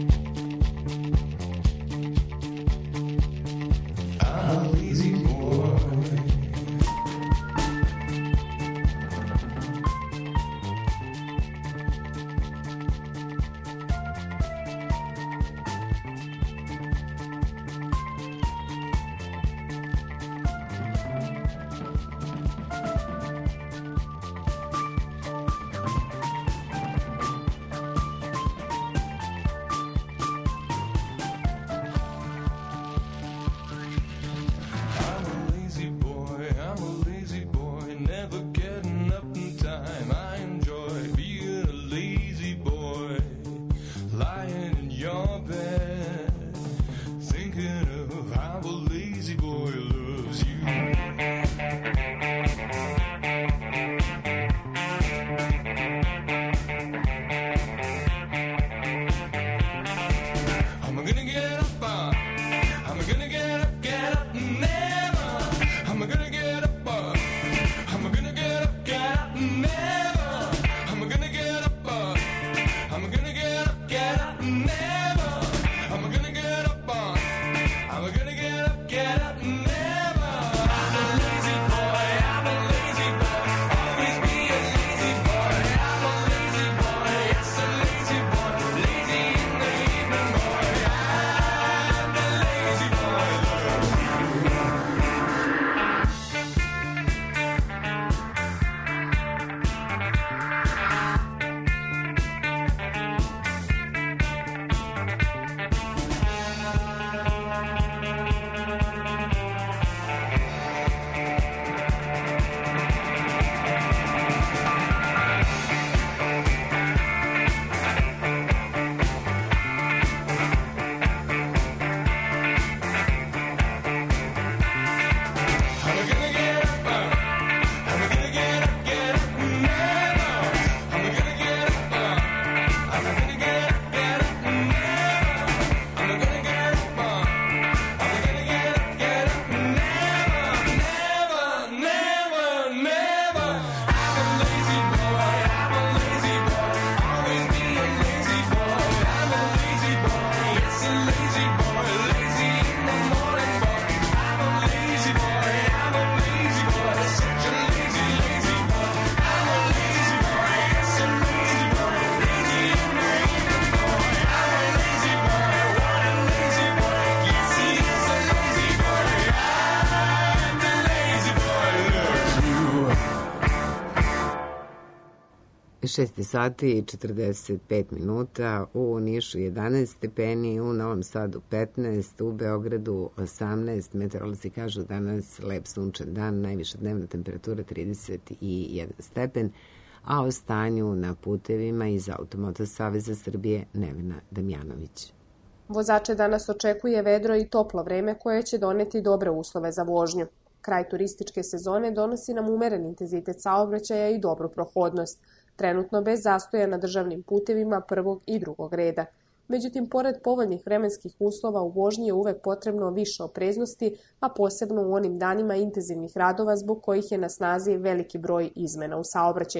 šest sati i četrdeset pet minuta, u Nišu jedanaest stepeni, u Novom Sadu petnaest, u Beogradu osamnaest, meteorolozi kažu danas lep sunčan dan, najviša dnevna temperatura trideset jedan stepen, a o stanju na putevima iz Automoto Saveza Srbije Nevena Damjanović. Vozače danas očekuje vedro i toplo vreme koje će doneti dobre uslove za vožnju. Kraj turističke sezone donosi nam umeren intenzitet saobraćaja i dobru prohodnost, trenutno bez zastoja na državnim putevima prvog i drugog reda. Međutim, pored povoljnih vremenskih uslova u vožnji je uvek potrebno više opreznosti, a posebno u onim danima intenzivnih radova zbog kojih je na snazi veliki broj izmena u saobraćaju.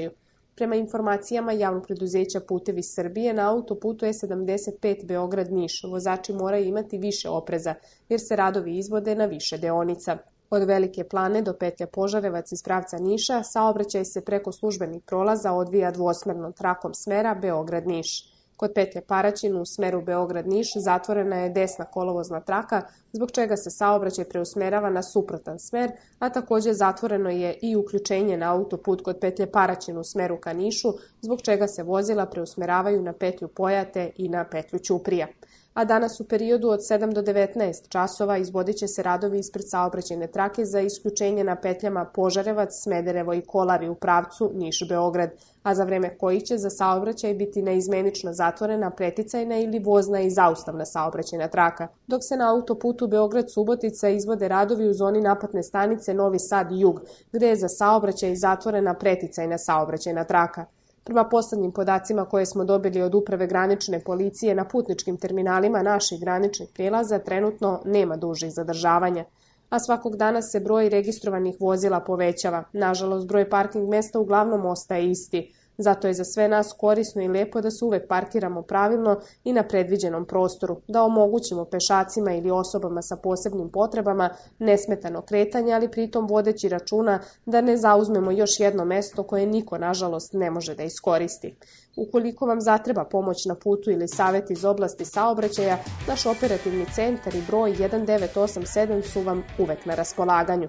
Prema informacijama javnog preduzeća Putevi Srbije, na autoputu E sedamdeset pet Beograd-Niš vozači moraju imati više opreza, jer se radovi izvode na više deonica. Od Velike Plane do petlje Požarevac iz pravca Niša saobraćaj se preko službenih prolaza odvija dvosmernom trakom smera Beograd-Niš. Kod petlje Paraćin u smeru Beograd-Niš zatvorena je desna kolovozna traka, zbog čega se saobraćaj preusmerava na suprotan smer, a također zatvoreno je i uključenje na autoput kod petlje Paraćin u smeru ka Nišu, zbog čega se vozila preusmeravaju na petlju Pojate i na petlju Ćuprija. A danas u periodu od sedam do devetnaest časova izvodit će se radovi ispred saobraćajne trake za isključenje na petljama Požarevac, Smederevo i Kolari u pravcu Niš-Beograd, a za vreme kojih će za saobraćaj biti neizmenično zatvorena preticajna ili vozna i zaustavna saobraćajna traka, dok se na autoputu Beograd-Subotica izvode radovi u zoni naplatne stanice Novi Sad-Jug, gde je za saobraćaj zatvorena preticajna saobraćajna traka. Prema poslednjim podacima koje smo dobili od Uprave granične policije, na putničkim terminalima naših graničnih prijelaza trenutno nema dužih zadržavanja, a svakog dana se broj registrovanih vozila povećava. Nažalost, broj parking mesta uglavnom ostaje isti. Zato je za sve nas korisno i lepo da se uvek parkiramo pravilno i na predviđenom prostoru, da omogućimo pešacima ili osobama sa posebnim potrebama nesmetano kretanje, ali pritom vodeći računa da ne zauzmemo još jedno mesto koje niko, nažalost, ne može da iskoristi. Ukoliko vam zatreba pomoć na putu ili savjet iz oblasti saobraćaja, naš operativni centar i broj jedan devet osam sedam su vam uvek na raspolaganju.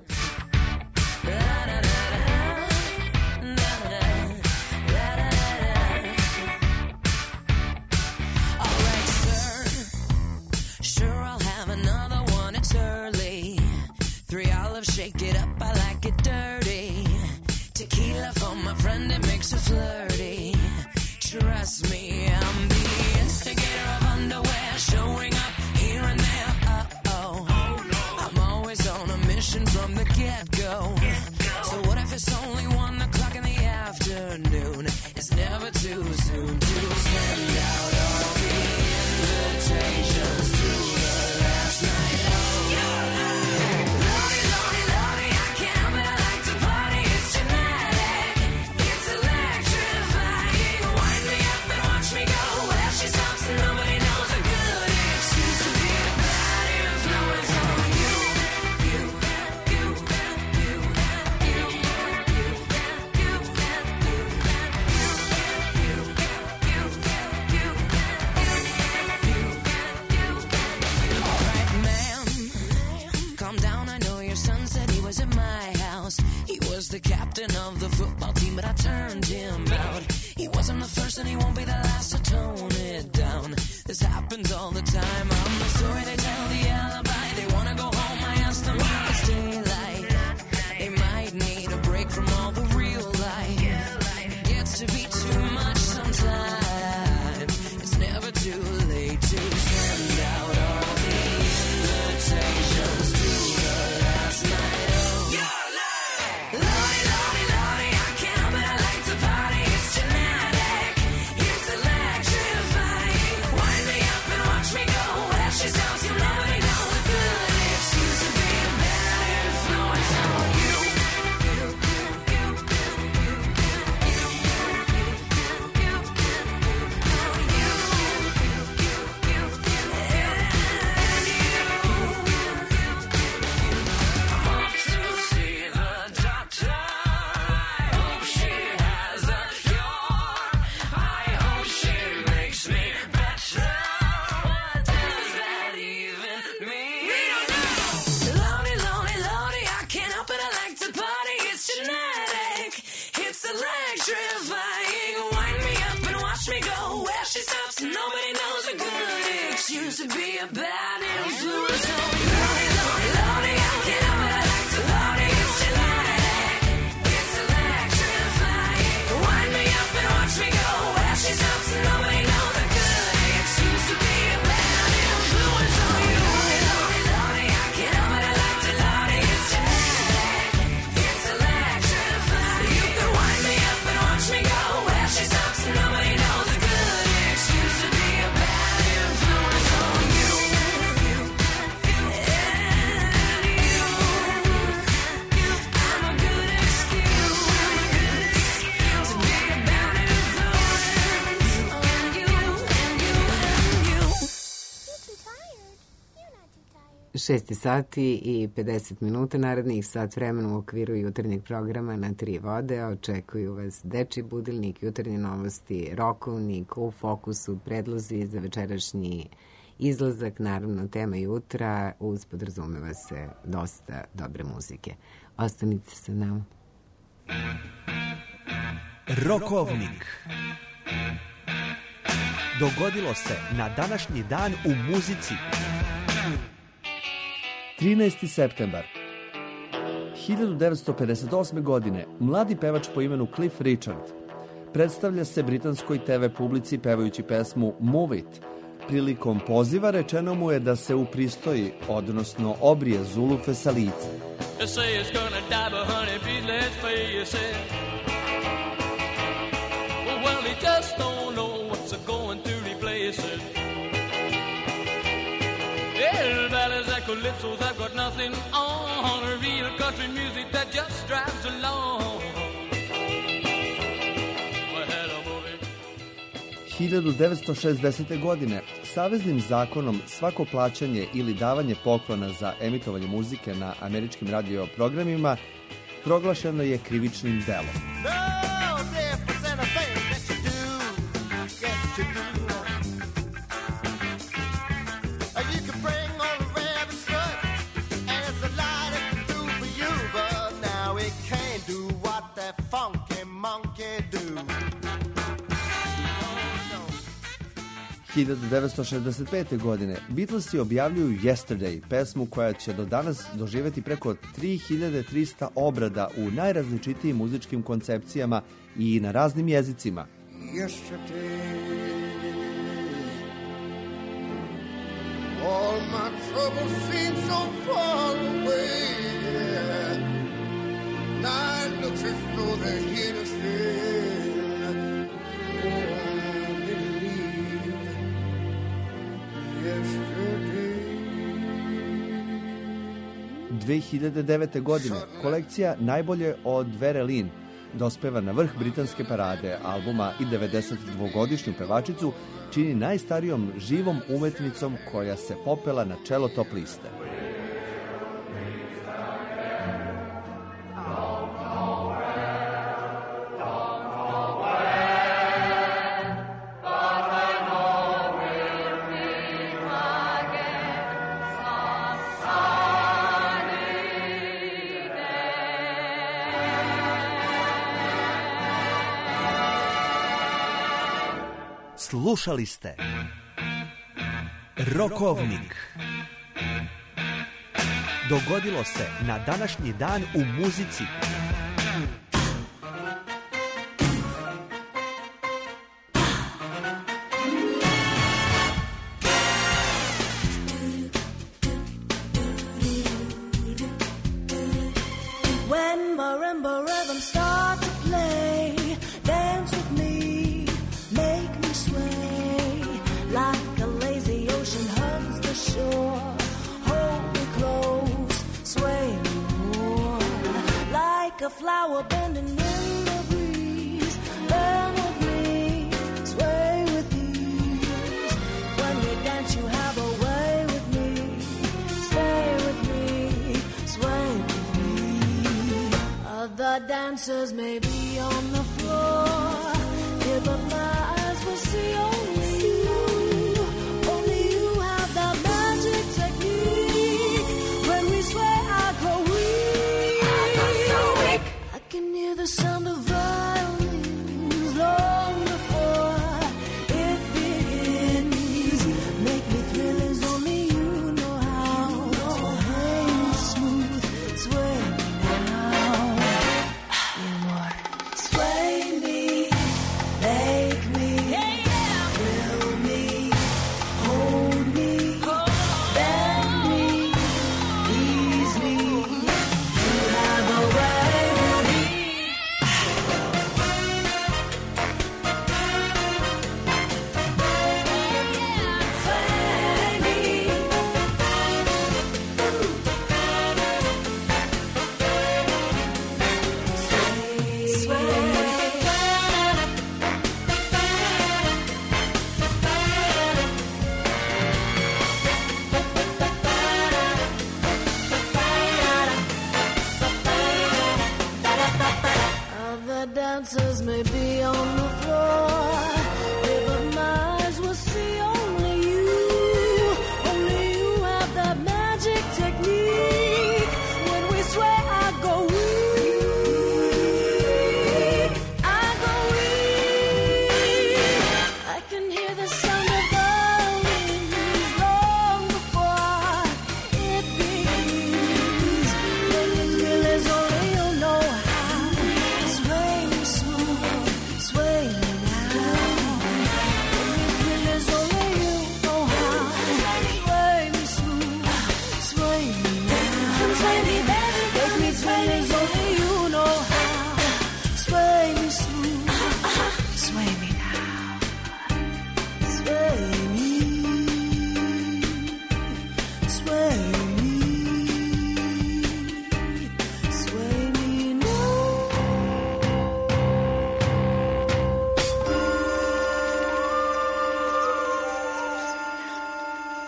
Shake it up, I like it dirty. Tequila for my friend, it makes it flirty. Trust me, I'm the instigator of underwear, showing up here and there. Uh-oh, I'm always on a mission from the get-go. So what if it's only one o'clock in the afternoon? It's never too soon to send out all the invitations to the last night. Oh, yeah. The captain of the football team, but I turned him out. He wasn't the first and he won't be the last, to tone it down. This happens all the time. I'm the story they tell, the alibi. They wanna go home, I ask them why it's daylight. They might need a break from all the real life. It gets to be too much sometimes. It's never too late to send out all the invitations to the last night. Oh, yeah. To be a bad influence on you. Lordy, Lordy, Lordy, I can't help it, I like to party. It's genetic, it's electrifying. Wind me up and watch me go. Where she stops and nobody knows a good excuse to be a bad influence on you. Lordy, Lordy, Lordy, I can't help it, I like to party. It's genetic, it's electrifying. You can wind me up and watch me go. Where she stops and nobody knows a good excuse to be a bad influence on you. šest sati i pedeset minuta, narednih sat vremena u okviru jutarnjeg programa na Tri vode. Očekuju vas Dečiji budilnik, jutarnje novosti, rokovnik, u fokusu, predlozi za večerašnji izlazak, naravno tema jutra, uz podrazumeva se dosta dobre muzike. Ostanite sa nama. Rokovnik. Dogodilo se na današnji dan u muzici. trinaesti septembar hiljadu devetsto pedeset osme. godine mladi pevač po imenu Cliff Richard predstavlja se britanskoj te ve publici pevajući pesmu Move It. Prilikom poziva rečeno mu je da se upristoji, odnosno obrije zulufe sa lice. Calypsos have got nothing on, real country music that just drives along. hiljadu devetsto šezdesete. godine saveznim zakonom svako plaćanje ili davanje poklona za emitovanje muzike na američkim radio programima proglašeno je krivičnim delom. hiljadu devetsto šezdeset pete. godine Beatlesi objavljuju Yesterday, pesmu koja će do danas doživjeti preko tri hiljade trista obrada u najrazličitijim muzičkim koncepcijama i na raznim jezicima. Yesterday, all my troubles seem so far away, yeah. Now it looks as though they're here to stay. dve hiljade devete. godine kolekcija Najbolje od Vere Lynn dospeva na vrh britanske parade albuma i devedesetdvogodišnju pevačicu čini najstarijom živom umetnicom koja se popela na čelo top liste. Slušali ste Rokovnik. Dogodilo se na današnji dan u muzici. When marimba rhythms start to play, dance with me, make me sway, like a lazy ocean hugs the shore. Hold me close, sway me more, like a flower bending in the breeze. Burn with me, sway with ease. When we dance, you have a way with me. Stay with me, sway with me. Other dancers may be on the floor, here but my eyes will see only you. Only you have that magic technique. When we sway, I grow weak. I'm so weak. I can hear the sound of violins long before it begins. Make me thrill as only you know how. So hang smooth, sway me now. Yeah, more.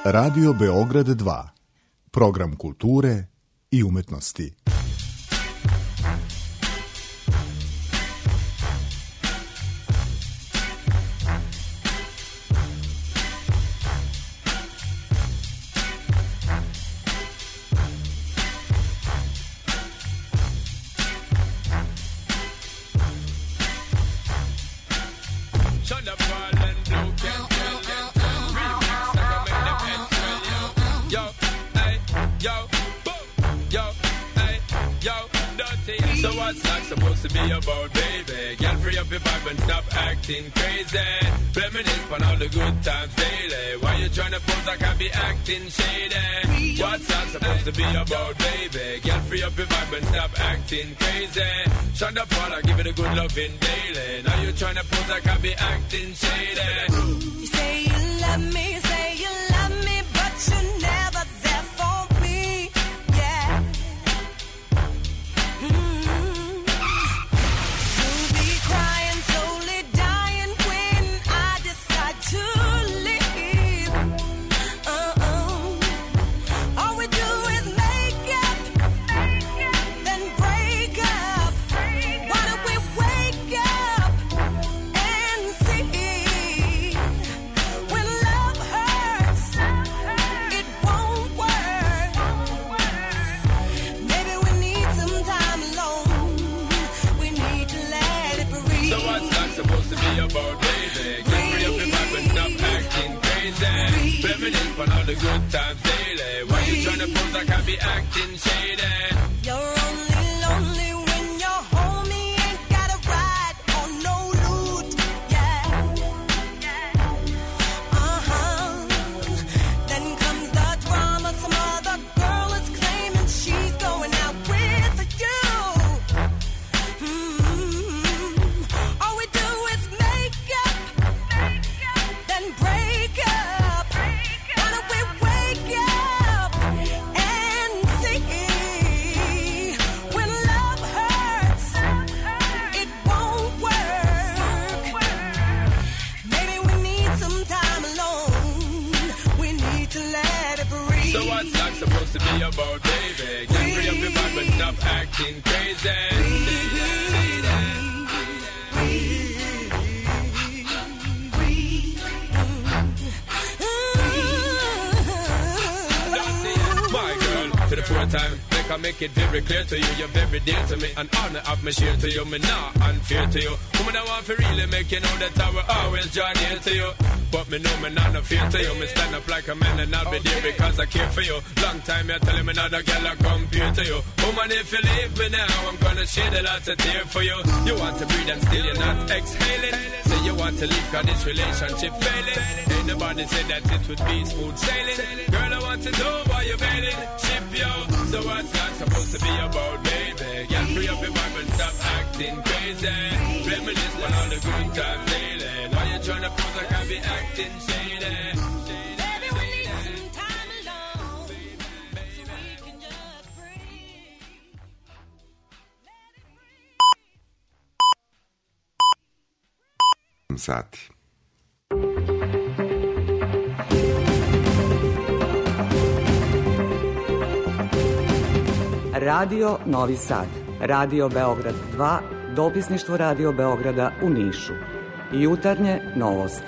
Radio Beograd dva. Program kulture i umetnosti. Shonda Paula, give it a good loving daily. Now you're trying to pose like I be acting shady. You say you love me, say you love me, but you're never there for me. Yeah. Mm-hmm. You'll be crying, slowly dying when I decide to leave. Uh-uh. All we do is make up, then break up. Why don't we wake up and see when love hurts, it won't work. Maybe we need some time alone. We need to let it breathe. So what's that supposed to be about, baby? Get free up your vibe and stop acting crazy. Reminisce on all the good times daily. Why you trying to pose like I be acting shady? You're only lonely when you're home. You ain't got a ride or no loot. Yeah. Uh-huh. Then comes the drama. Some other girl is claiming she's going out with you. Hmm. All we do is make up, then break up. Why don't we wake up and see when love hurts, it won't work. Maybe we need some time alone. We need to let it breathe. So what's that supposed to be about, baby? Get free up your vibe and stop acting crazy. My girl, for the fourth time, make I make it very clear to you, you're very dear to me, an honor of me share to you, me not unfair to you. Woman, I want to really make you know that I will always join here to you. But me know me not no fear to you. Me stand up like a man and I'll be there because I care for you. Long time you're telling me not a girl I compare to you. Woman, if you leave me now, I'm gonna shed a lot of tears for you. You want to breathe and still you're not exhaling. Say you want to leave cause this relationship failing. Ain't nobody said that it would be smooth sailing. Girl, I want to know why you're bailing. Ship yo. So what's that supposed to be about, baby? Get free up your vibe and stop acting crazy. Reminisce on all the good times daily. Why you trying to pose like I be acting shady? Baby, we need some time alone, so we can just breathe. Sati. Radio Novi Sad, Radio Beograd dva, dopisništvo Radio Beograda u Nišu. Jutarnje novosti.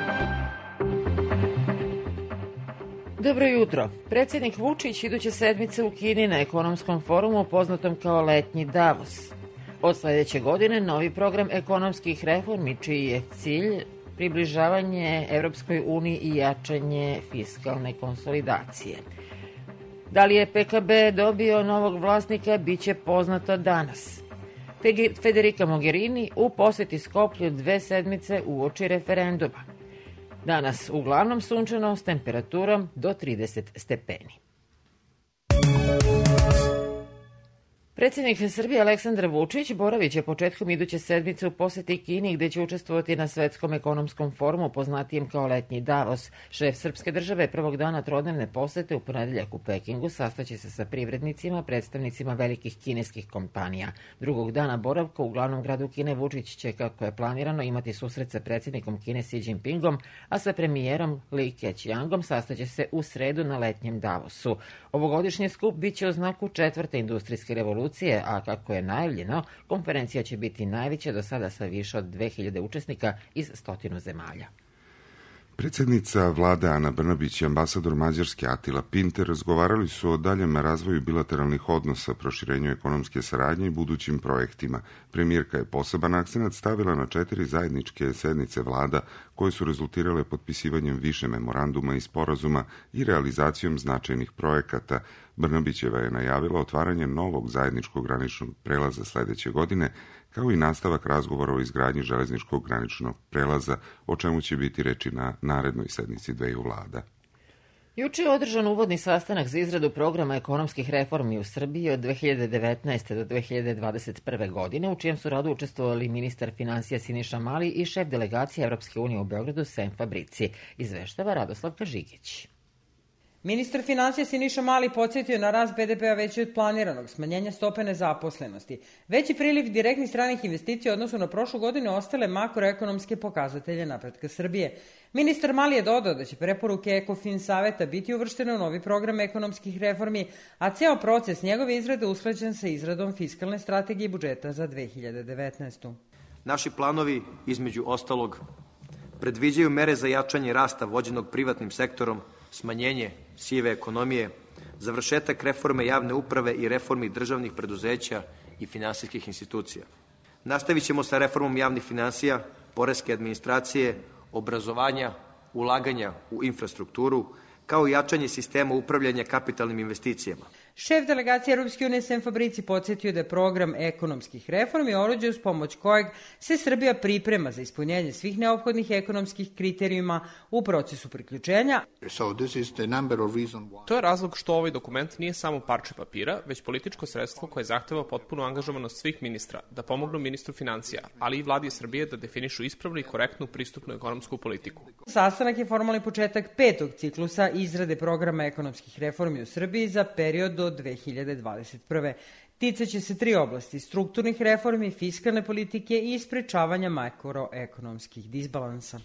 Dobro jutro. Predsjednik Vučić iduće sedmice u Kini na ekonomskom forumu poznatom kao letnji Davos. Od sledeće godine novi program ekonomskih reformi čiji je cilj približavanje Evropskoj uniji i jačanje fiskalne konsolidacije. Da li je P K B dobio novog vlasnika, bit će poznato danas. Federica Mogherini u poseti Skoplju dve sedmice uoči referenduma. Danas uglavnom sunčano s temperaturom do trideset stepeni. Predsjednik Srbije Aleksandar Vučić boravit će početkom iduće sedmice u poseti Kini, gde će učestvovati na Svetskom ekonomskom forumu poznatijem kao letnji Davos. Šef srpske države prvog dana trodnevne posete u ponedeljak u Pekingu sastaće se sa privrednicima, predstavnicima velikih kineskih kompanija. Drugog dana boravka u glavnom gradu Kine Vučić će, kako je planirano, imati susret sa predsjednikom Kine Xi Jinpingom, a sa premijerom Li Keqiangom sastaće se u sredu na letnjem Davosu. Ovogodišnji skup biće u znaku četvrte industrijske revolucije, a kako je najavljeno, konferencija će biti najveća do sada sa više od dve hiljade učesnika iz stotinu zemalja. Predsjednica vlade Ana Brnabić i ambasador Mađarske Atila Pinter razgovarali su o daljem razvoju bilateralnih odnosa, proširenju ekonomske saradnje i budućim projektima. Premijerka je poseban akcenat stavila na četiri zajedničke sednice vlada koje su rezultirale potpisivanjem više memoranduma i sporazuma i realizacijom značajnih projekata. Brnabićeva je najavila otvaranje novog zajedničkog graničnog prelaza sledeće godine, kao i nastavak razgovora o izgradnji železničkog graničnog prelaza, o čemu će biti reči na narednoj sednici dveju vlada. Juče je održan uvodni sastanak za izradu programa ekonomskih reformi u Srbiji od dve hiljade devetnaeste. do dve hiljade dvadeset prve. godine, u čijem su radu učestvovali ministar finansija Siniša Mali i šef delegacije Evropske unije u Beogradu Sem Fabrici. Izveštava Radoslav Kažigić. Ministar finansija Siniša Mali podsjetio na rast be de pea veći od planiranog, smanjenja stope nezaposlenosti, veći priliv direktnih stranih investicija u odnosu na prošlu godinu ostale makroekonomske pokazatelje napretka Srbije. Ministar Mali je dodao da će preporuke Ekofin saveta biti uvrštene u novi program ekonomskih reformi, a ceo proces njegove izrade usklađen sa izradom fiskalne strategije budžeta za dve hiljade devetnaestu. Naši planovi, između ostalog, predviđaju mere za jačanje rasta vođenog privatnim sektorom, smanjenje sive ekonomije, završetak reforme javne uprave i reformi državnih preduzeća i finansijskih institucija. Nastavit ćemo sa reformom javnih finansija, poreske administracije, obrazovanja, ulaganja u infrastrukturu, kao i jačanje sistema upravljanja kapitalnim investicijama. Šef delegacije Europske unije Sem Fabrici podsjetio da je program ekonomskih reformi oruđe uz pomoć kojeg se Srbija priprema za ispunjenje svih neophodnih ekonomskih kriterijuma u procesu priključenja. To je razlog što ovaj dokument nije samo parče papira, već političko sredstvo koje zahteva potpunu angažovanost svih ministra da pomognu ministru financija, ali i vladi Srbije da definišu ispravnu i korektnu pristupnu ekonomsku politiku. Sastanak je formalni početak petog ciklusa izrade programa ekonomskih reformi u Srbiji za period do dve hiljade dvadeset prve. Ticaće se tri oblasti: strukturnih reformi, fiskalne politike i sprečavanja makroekonomskih disbalansa.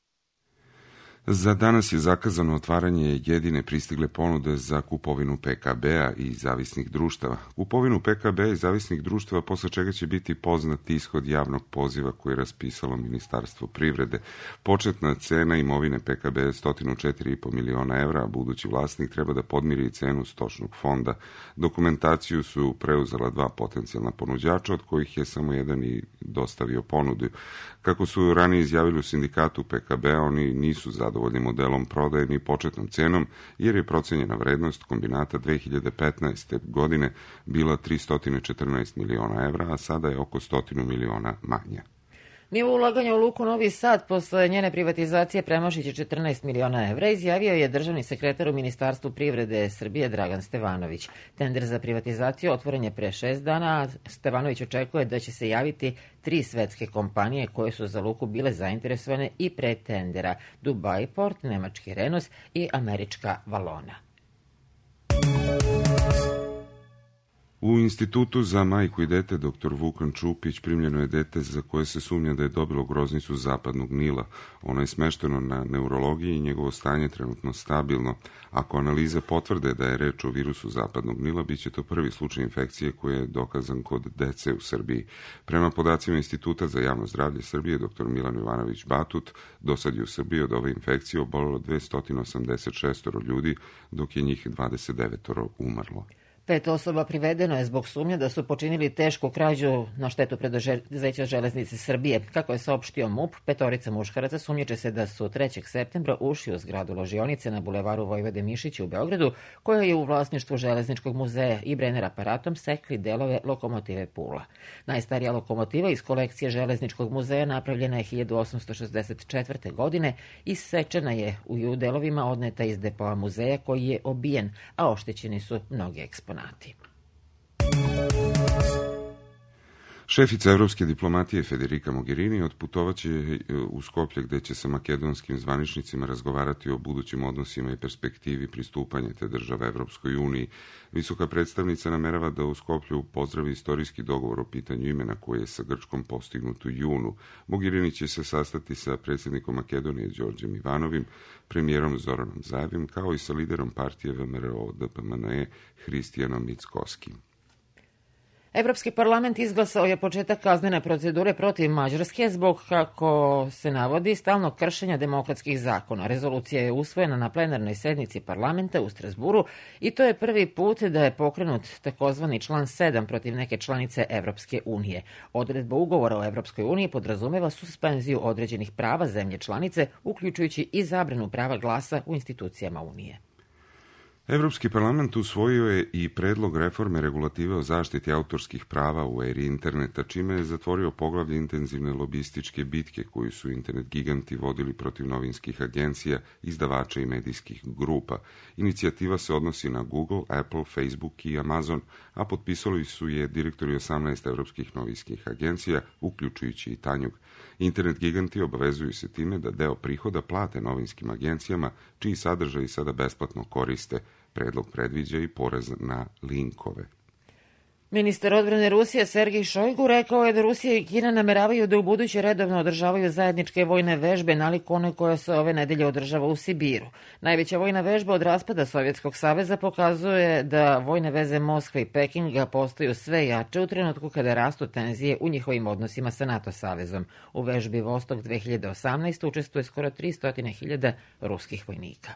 Za danas je zakazano otvaranje jedine pristigle ponude za kupovinu pe ka bea i zavisnih društava. Kupovinu pe ka bea i zavisnih društava, posle čega će biti poznat ishod javnog poziva koje je raspisalo Ministarstvo privrede. Početna cena imovine pe ka be je sto četiri i po miliona evra, a budući vlasnik treba da podmiri cenu stočnog fonda. Dokumentaciju su preuzela dva potencijalna ponuđača, od kojih je samo jedan i dostavio ponudu. Kako su ranije izjavili u sindikatu pe ka bea, oni nisu zadovoljni modelom prodaje ni početnom cenom, jer je procenjena vrednost kombinata dve hiljade petnaeste. godine bila tristo četrnaest miliona evra, a sada je oko sto miliona manja. Nivo ulaganja u Luku Novi Sad posle njene privatizacije premašit će četrnaest miliona evra, izjavio je državni sekretar u Ministarstvu privrede Srbije Dragan Stevanović. Tender za privatizaciju otvoren je pre šest dana, a Stevanović očekuje da će se javiti tri svetske kompanije koje su za luku bile zainteresovane i pre tendera: Dubai Port, nemački Renos i američka Valona. U Institutu za majku i dete dr Vukan Čupić primljeno je dete za koje se sumnja da je dobilo groznicu zapadnog Nila. Ono je smešteno na neurologiji i njegovo stanje trenutno stabilno. Ako analize potvrde da je reč o virusu zapadnog Nila, bit će to prvi slučaj infekcije koji je dokazan kod dece u Srbiji. Prema podacima Instituta za javno zdravlje Srbije, dr Milan Jovanović Batut, do sad je u Srbiji od ove infekcije obolelo dvesta osamdeset šest ljudi, dok je njih dvadeset devet umrlo. Pet osoba privedeno je zbog sumnje da su počinili tešku krađu na štetu preduzeća Železnice Srbije. Kako je saopštio MUP, petorica muškaraca sumnjiče se da su trećeg septembra ušli u zgradu ložionice na bulevaru Vojvode Mišića u Beogradu, koja je u vlasništvu Železničkog muzeja, i Brenner aparatom sekli delove lokomotive Pula. Najstarija lokomotiva iz kolekcije Železničkog muzeja napravljena je hiljadu osamsto šezdeset četvrte. godine i sečena je u delovima odneta iz depoa muzeja koji je obijen, a oštećeni su mnogi eksponati. Šefica evropske diplomatije Federica Mogherini otputovaće u Skoplje gde će sa makedonskim zvaničnicima razgovarati o budućim odnosima i perspektivi pristupanja te države Evropskoj uniji. Visoka predstavnica namerava da u Skoplju pozdravi istorijski dogovor o pitanju imena koje je sa Grčkom postignut u junu. Mogherini će se sastati sa predsjednikom Makedonije Đorđem Ivanovim, premijerom Zoranom Zaevim, kao i sa liderom partije V M R O D P M N E Hristijanom Mickovskim. Evropski parlament izglasao je početak kaznene procedure protiv Mađarske zbog, kako se navodi, stalnog kršenja demokratskih zakona. Rezolucija je usvojena na plenarnoj sednici parlamenta u Strasburu i to je prvi put da je pokrenut takozvani član sedam protiv neke članice Evropske unije. Odredba ugovora o Evropskoj uniji podrazumeva suspenziju određenih prava zemlje članice, uključujući i zabranu prava glasa u institucijama unije. Evropski parlament usvojio je i predlog reforme regulative o zaštiti autorskih prava u eri interneta, čime je zatvorio poglavlje intenzivne lobističke bitke koju su internet giganti vodili protiv novinskih agencija, izdavača i medijskih grupa. Inicijativa se odnosi na Google, Apple, Facebook i Amazon, a potpisali su je direktori osamnaest evropskih novinskih agencija, uključujući i Tanjug. Internet giganti obavezuju se time da deo prihoda plate novinskim agencijama, čiji sadržaji sada besplatno koriste. Predlog predviđa i porez na linkove. Ministar odbrane Rusije Sergej Šojgu rekao je da Rusija i Kina nameravaju da u buduće redovno održavaju zajedničke vojne vežbe nalik one koja se ove nedelje održava u Sibiru. Najveća vojna vežba od raspada Sovjetskog saveza pokazuje da vojne veze Moskve i Pekinga postaju sve jače u trenutku kada rastu tenzije u njihovim odnosima sa NATO savezom. U vežbi Vostok dve hiljade osamnaeste. učestvuje skoro tristo hiljada ruskih vojnika.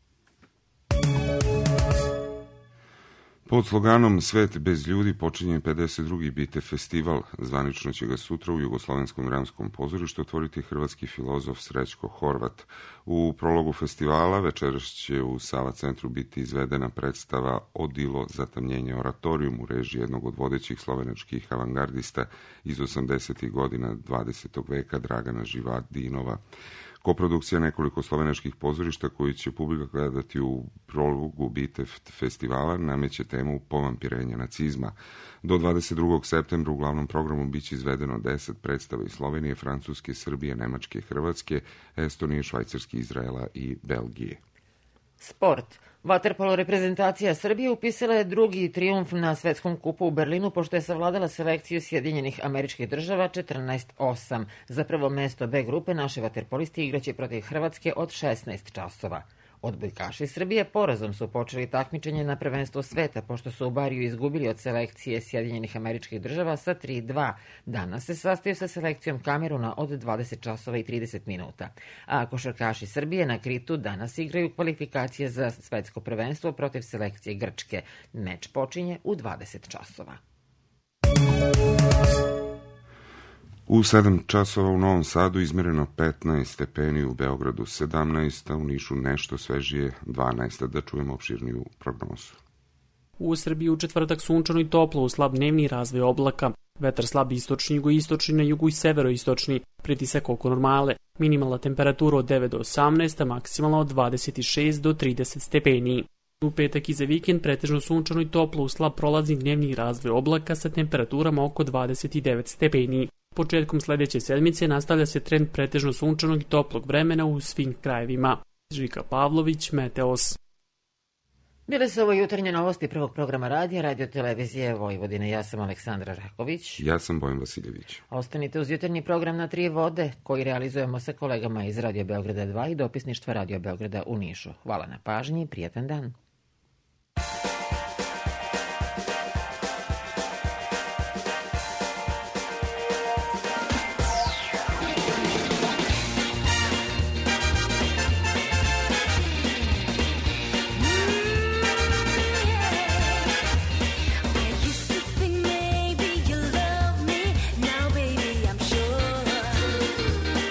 Pod sloganom Svet bez ljudi počinje pedeset drugi Bite festival. Zvanično će ga sutra u Jugoslovenskom dramskom pozorištu otvoriti hrvatski filozof Srećko Horvat. U prologu festivala večeras će u Sava centru biti izvedena predstava Odilo zatamnjenje oratorijum u režiji jednog od vodećih slovenačkih avangardista iz osamdesetih godina dvadesetog veka Dragana Živadinova. Koprodukcija nekoliko slovenačkih pozorišta koji će publika gledati u prologu Bite festivala nameće temu povampirenja nacizma. Do dvadeset drugog septembra u glavnom programu biće izvedeno deset predstava iz Slovenije, Francuske, Srbije, Nemačke, Hrvatske, Estonije, Švajcarske, Izraela i Belgije. Sport. Vaterpolo reprezentacija Srbije upisala je drugi trijumf na svetskom kupu u Berlinu pošto je savladala selekciju Sjedinjenih Američkih Država četrnaest osam. Za prvo mesto B grupe naše vaterpolisti igraće protiv Hrvatske od šesnaest časova. Odbojkaši Srbije porazom su počeli takmičenje na prvenstvo sveta pošto su u Bariju izgubili od selekcije Sjedinjenih Američkih Država sa tri dva. Danas se sastaju sa selekcijom Kameruna od dvadeset časova i trideset minuta. A košarkaši Srbije na Kritu danas igraju kvalifikacije za svetsko prvenstvo protiv selekcije Grčke. Meč počinje u dvadeset časova. U sedam časova u Novom Sadu izmereno petnaest stepeni, u Beogradu sedamnaest, a u Nišu nešto svežije dvanaest. Da čujemo opširniju prognozu. U Srbiji u četvrtak sunčano i toplo uz slab dnevni razvoj oblaka. Vetar slab istočni, jugoistočni, na jugu i severoistočni, pritisak oko normale. Minimalna temperatura od devet do osamnaest, a maksimalna od dvadeset šest do trideset stepeni. U petak i za vikend pretežno sunčano i toplo uz slab prolazni dnevni razvoj oblaka sa temperaturama oko dvadeset devet stepeni. Početkom sledeće sedmice nastavlja se trend pretežno sunčanog i toplog vremena u svim krajevima. Žika Pavlović, Meteos. Bile su ovo jutarnje novosti prvog programa radija, radio televizije Vojvodine. Ja sam Aleksandra Raković. Ja sam Bojan Vasiljević. Ostanite uz jutarnji program na Tri vode, koji realizujemo sa kolegama iz Radio Beograda dva i dopisništva Radio Beograda u Nišu. Hvala na pažnji i prijatan dan.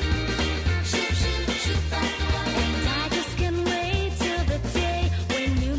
When you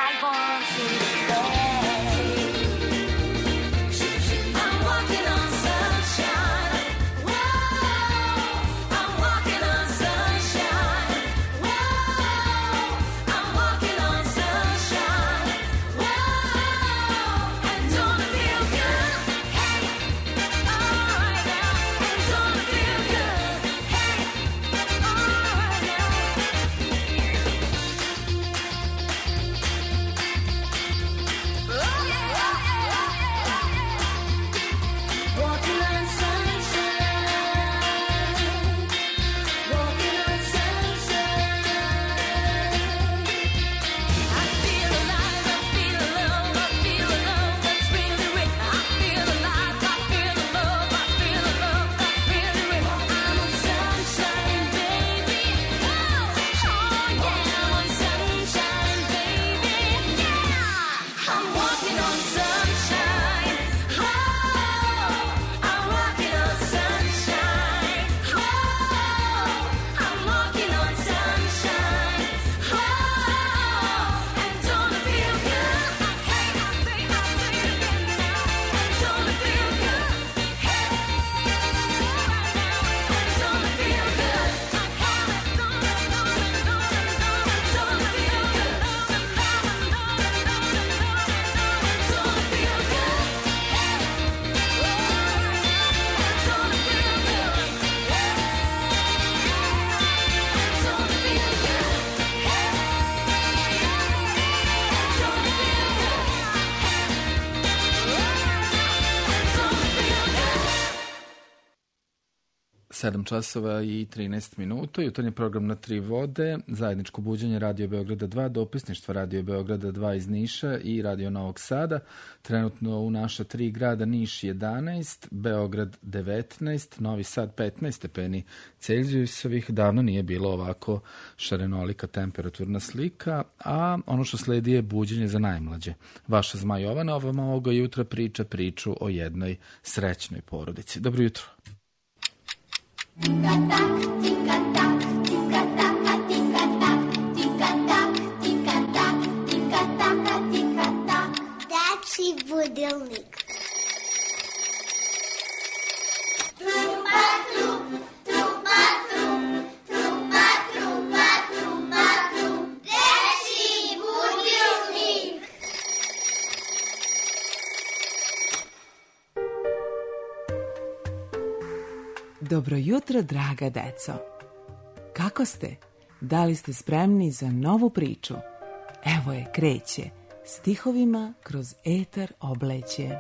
sedam časova i trinaest minuta, jutarnji program na tri vode, zajedničko buđenje Radio Beograda dva, dopisništvo Radio Beograda dva iz Niša i Radio Novog Sada. Trenutno u naša tri grada: Niš jedanaest, Beograd devetnaest, Novi Sad petnaest stepeni Celzijusovih. Davno nije bilo ovako šarenolika temperaturna slika, a ono što sledi je buđenje za najmlađe. Vaša Zma Jovana vam ovoga jutra priča priču o jednoj srećnoj porodici. Dobro jutro. Tika-tak, tika-tak, tika-taka, tika-tak, tika-tak, tika-tak, tika-taka, tika-tak. Dečji budilnik. Trupa, trup, trupa, trup, trupa, trupa, trupa, trup. Dečji budilnik. Dobro jutro, draga deco. Kako ste? Da li ste spremni za novu priču? Evo je, kreće, stihovima kroz etar obleće.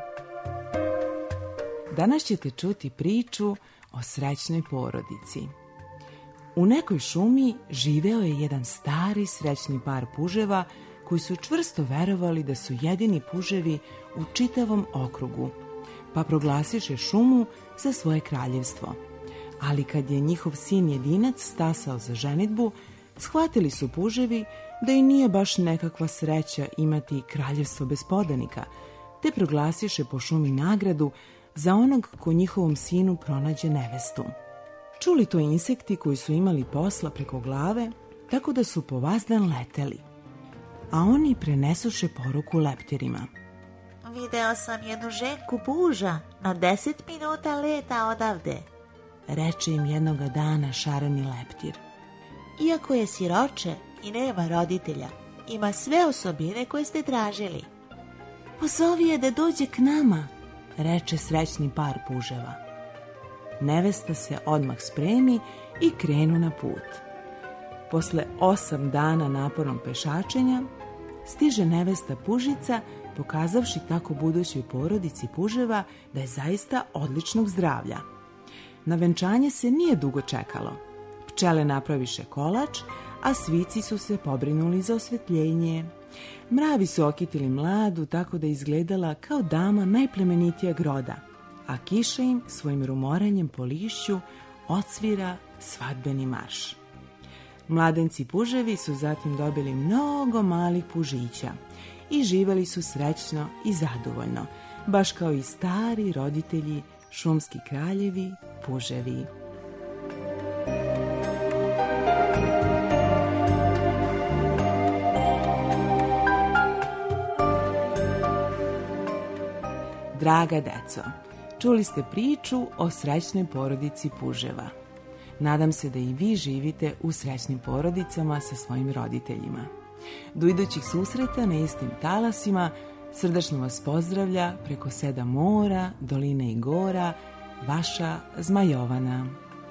Danas ćete čuti priču o srećnoj porodici. U nekoj šumi živeo je jedan stari srećni par puževa koji su čvrsto verovali da su jedini puževi u čitavom okrugu, pa proglasiše šumu za svoje kraljevstvo. Ali kad je njihov sin jedinac stasao za ženidbu, shvatili su puževi da i nije baš nekakva sreća imati kraljevstvo bez podanika, te proglasiše po šumi nagradu za onog ko njihovom sinu pronađe nevestu. Čuli to insekti koji su imali posla preko glave, tako da su po vazdan leteli. A oni prenesuše poruku leptirima. Video sam jednu ženku puža na deset minuta leta odavde, reče im jednoga dana šareni leptir. Iako je siroče i nema roditelja, ima sve osobine koje ste tražili. Pozovi je da dođe k nama, reče srećni par puževa. Nevesta se odmah spremi i krenu na put. Posle osam dana napornog pešačenja, stiže nevesta pužica, pokazavši tako budućoj porodici puževa da je zaista odličnog zdravlja. Na venčanje se nije dugo čekalo. Pčele napraviše kolač, a svici su se pobrinuli za osvetljenje. Mravi su okitili mladu tako da izgledala kao dama najplemenitijeg roda, a kiša im svojim rumoranjem po lišću odsvira svadbeni marš. Mladenci puževi su zatim dobili mnogo malih pužića i živeli su srećno i zadovoljno, baš kao i stari roditelji, šumski kraljevi, puževi. Draga deco, čuli ste priču o srećnoj porodici puževa. Nadam se da i vi živite u srećnim porodicama sa svojim roditeljima. Do idućih susreta na istim talasima srdačno vas pozdravlja preko sedam mora, doline i gora, vaša Zmajovana.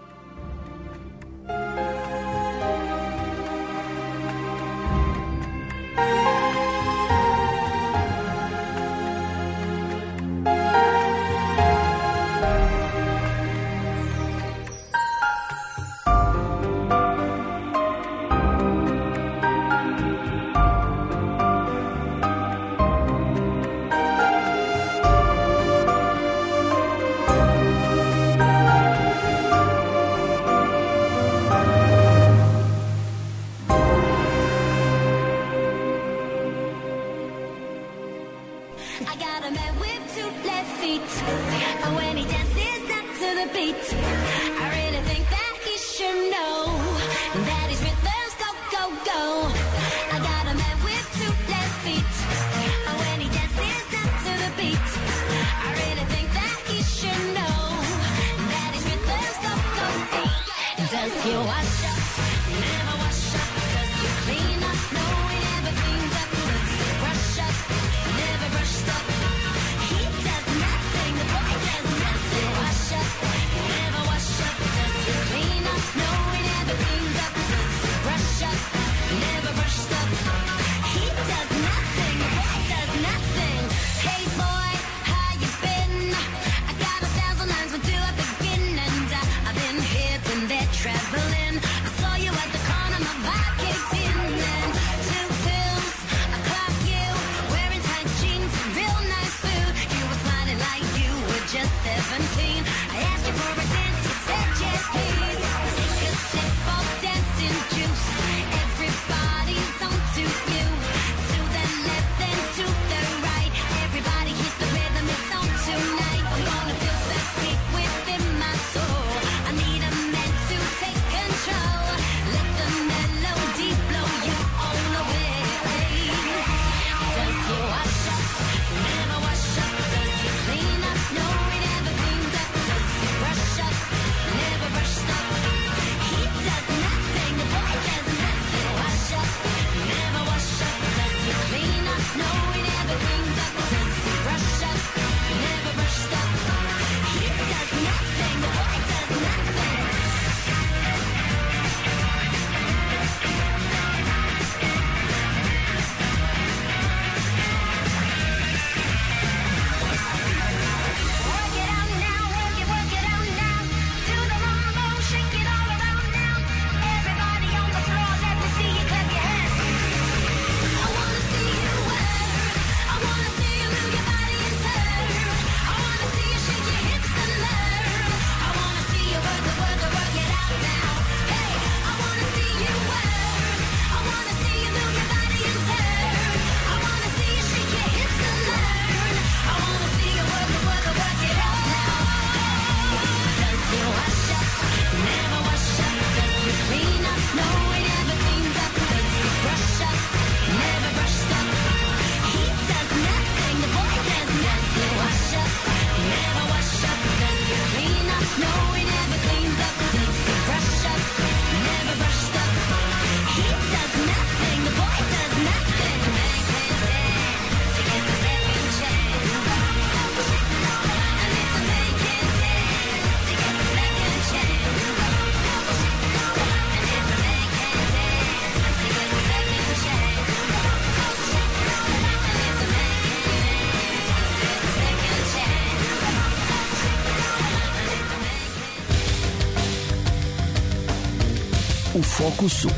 U fokusu.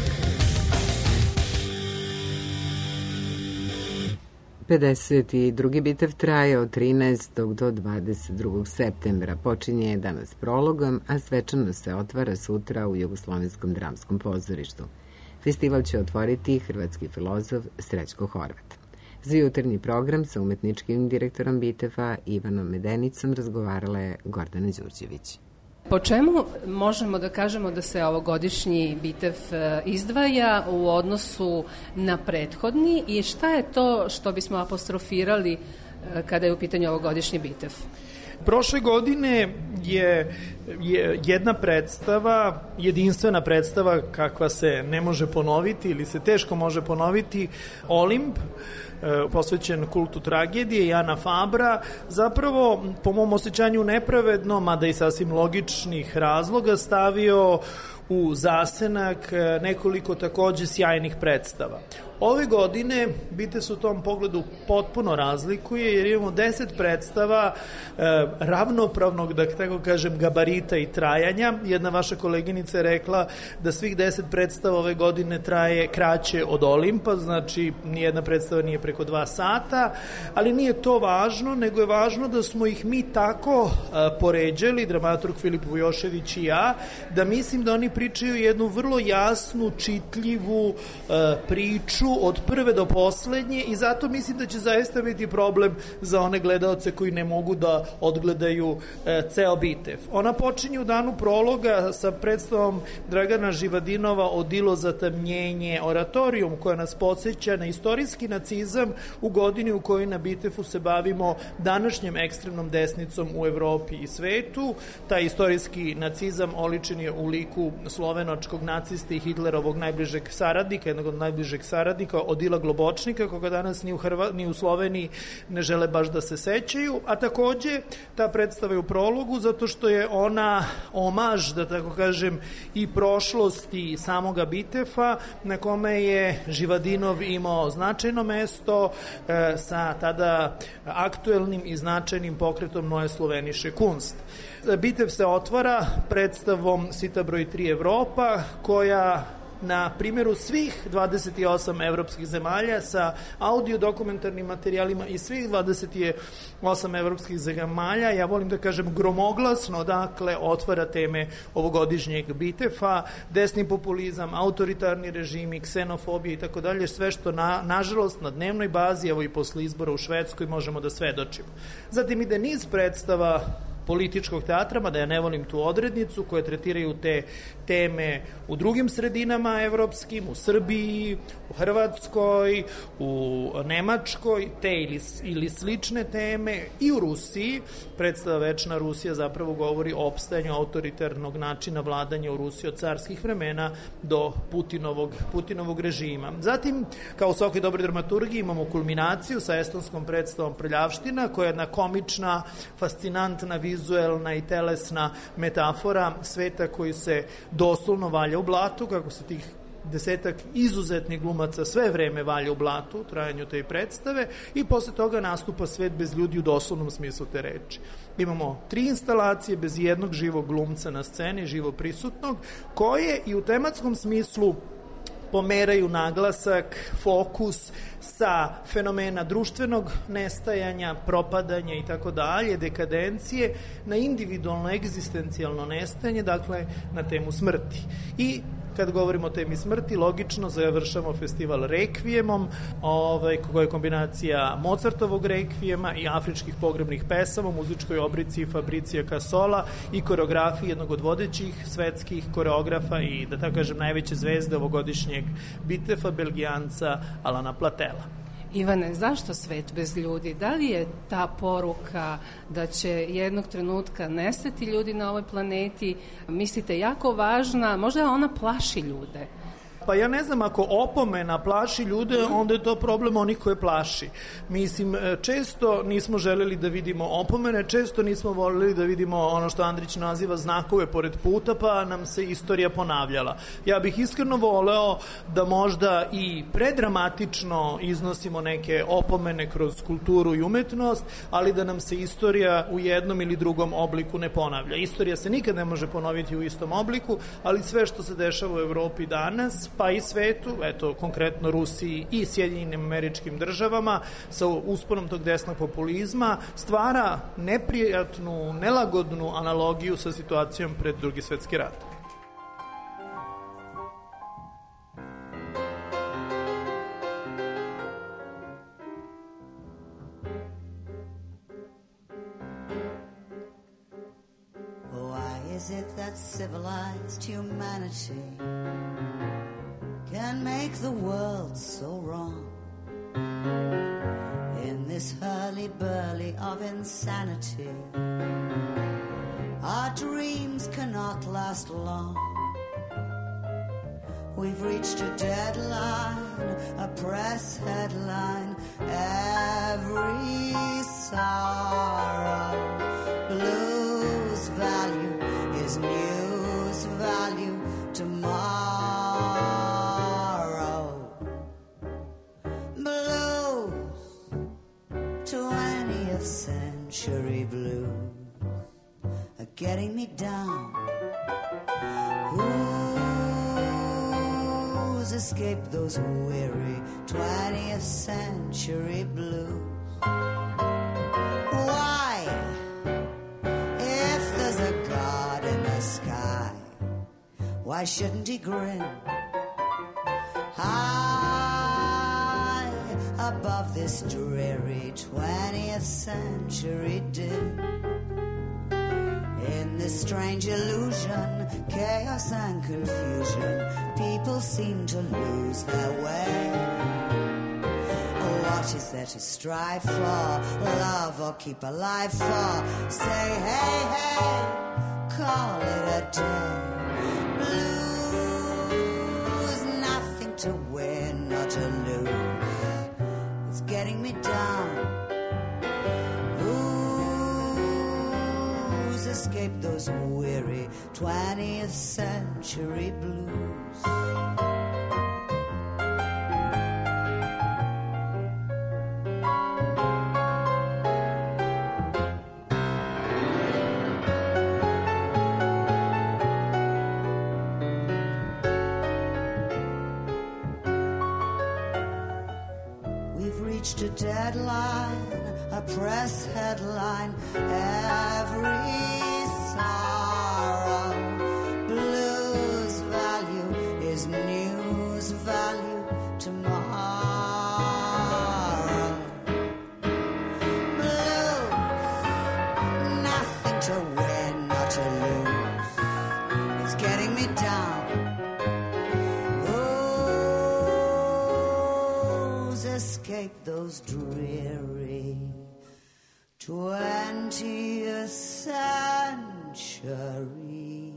pedeset drugi bitev traje od trinaestog do dvadeset drugog septembra. Počinje danas prologom, a svečano se otvara sutra u Jugoslovenskom dramskom pozorištu. Festival će otvoriti hrvatski filozof Srećko Horvat. Za jutarnji program sa umetničkim direktorom biteva Ivanom Medenicom razgovarala je Gordana Đurđević. Po čemu možemo da kažemo da se ovogodišnji bitev izdvaja u odnosu na prethodni i šta je to što bismo apostrofirali kada je u pitanju ovogodišnji Bitev. Prošle godine je, je jedna predstava, jedinstvena predstava kakva se ne može ponoviti ili se teško može ponoviti, Olimp, posvećen kultu tragedije, Jana Fabra, zapravo po mom osjećanju nepravedno, mada i sasvim logičnih razloga, stavio u zasenak nekoliko takođe sjajnih predstava. Ove godine Bitev se u tom pogledu potpuno razlikuje jer imamo deset predstava e, ravnopravnog, da tako kažem, gabarita i trajanja. Jedna vaša koleginica je rekla da svih deset predstava ove godine traje kraće od Olimpa, znači nijedna predstava nije preko dva sata, ali nije to važno, nego je važno da smo ih mi tako e, poređali, dramaturg Filip Vujošević i ja, da mislim da oni pričaju jednu vrlo jasnu, čitljivu e, priču od prve do poslednje i zato mislim da će zaista biti problem za one gledaoce koji ne mogu da odgledaju e, ceo Bitev. Ona počinje u danu prologa sa predstavom Dragana Živadinova Odilo zatamnjenje, oratorijum koja nas podsjeća na istorijski nacizam u godini u kojoj na Bitevu se bavimo današnjem ekstremnom desnicom u Evropi i svetu. Taj istorijski nacizam oličen je u liku slovenočkog naciste i Hitlerovog najbližeg saradnika, jednog od najbližeg saradnika, Odila Globočnika, koga danas ni u, Hrva, ni u Sloveniji ne žele baš da se sećaju, a takođe ta predstava je u prologu zato što je ona omaž, da tako kažem, i prošlosti samoga Bitefa, na kome je Živadinov imao značajno mesto e, sa tada aktuelnim i značajnim pokretom Neue Slovenische Kunst. Bitev se otvara predstavom Sita broj tri Evropa, koja na primjeru svih dvadeset osam evropskih zemalja sa audio dokumentarnim materijalima i svih dvadeset osam evropskih zemalja, ja volim da kažem gromoglasno, dakle, otvara teme ovogodišnjeg Bitefa, desni populizam, autoritarni režimi, ksenofobija i tako dalje, sve što na, nažalost na dnevnoj bazi, evo i posle izbora u Švedskoj, možemo da svedočimo. Zatim ide niz predstava političkog teatra, mada ja ne volim tu odrednicu, koje tretiraju te teme u drugim sredinama evropskim, u Srbiji, u Hrvatskoj, u Nemačkoj, te ili, ili slične teme, i u Rusiji. Predstava Večna Rusija zapravo govori o opstajanju autoritarnog načina vladanja u Rusiji od carskih vremena do Putinovog, Putinovog režima. Zatim, kao u svakoj dobroj dramaturgiji, imamo kulminaciju sa estonskom predstavom Prljavština, koja je jedna komična, fascinantna, vizuelna i telesna metafora sveta koji se doslovno valja u blatu, kako se tih desetak izuzetnih glumaca sve vreme valja u blatu u trajanju te predstave, i posle toga nastupa svet bez ljudi u doslovnom smislu te reči. Imamo tri instalacije bez jednog živog glumca na sceni, živo prisutnog, koje i u tematskom smislu pomeraju naglasak, fokus sa fenomena društvenog nestajanja, propadanja i tako dalje, dekadencije, na individualno egzistencijalno nestajanje, dakle na temu smrti. I kad govorimo o temi smrti, logično završamo festival Rekvijemom, ovaj, koja je kombinacija Mozartovog Rekvijema i afričkih pogrebnih pesama u muzičkoj obrici Fabricija Casola i koreografiji jednog od vodećih svetskih koreografa i, da tako kažem, najveće zvezde ovogodišnjeg Bitefa, Belgijanca Alana Platela. Ivane, zašto svet bez ljudi? Da li je ta poruka da će jednog trenutka nestati ljudi na ovoj planeti, mislite, jako važna? Možda ona plaši ljude? Pa ja ne znam, ako opomena plaši ljude, onda je to problem onih koje plaši. Mislim, često nismo želeli da vidimo opomene, često nismo voljeli da vidimo ono što Andrić naziva znakove pored puta, pa nam se istorija ponavljala. Ja bih iskreno voleo da možda i predramatično iznosimo neke opomene kroz kulturu i umetnost, ali da nam se istorija u jednom ili drugom obliku ne ponavlja. Istorija se nikad ne može ponoviti u istom obliku, ali sve što se dešava u Evropi danas, pa i svetu, eto, konkretno Rusiji i Sjedinjenim Američkim Državama, sa usponom tog desnog populizma, stvara neprijatnu, nelagodnu analogiju sa situacijom pred Drugi svetski rat. Why is it that civilized humanity can make the world so wrong? In this this hurly-burly of insanity. Our dreams cannot last long. We've reached a deadline, a press headline. Every sorrow, blues value is news value tomorrow. Blues, twentieth century blues are getting me down. Who's escaped those weary twentieth century blues? Why, if there's a God in the sky, why shouldn't he grin high above this dreary twentieth century din? In this strange illusion, chaos and confusion, people seem to lose their way. What is there to strive for? Love or keep alive for? Say hey, hey, call it a day. Blues, nothing to win or to lose. It's getting me down. Who's escaped those weary twentieth century blues? A deadline, a press headline, every sorrow, blues value is news value tomorrow. Blues, nothing to win or to lose, it's getting me down. Escape those dreary twentieth century.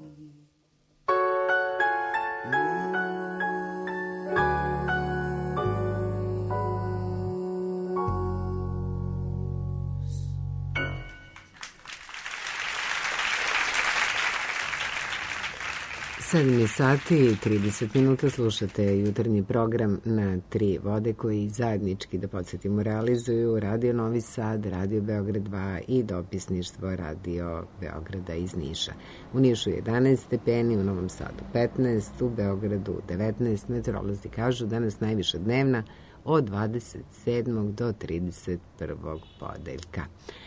sedam sati i trideset minuta slušate jutarnji program na tri vode koji zajednički, da podsjetimo, realizuju Radio Novi Sad, Radio Beograd dva i dopisništvo Radio Beograda iz Niša. U Nišu jedanaest stepeni, u Novom Sadu petnaest, u Beogradu devetnaest, meteorolozi kažu danas najviša dnevna od dvadeset sedmog do trideset prvog podeljka.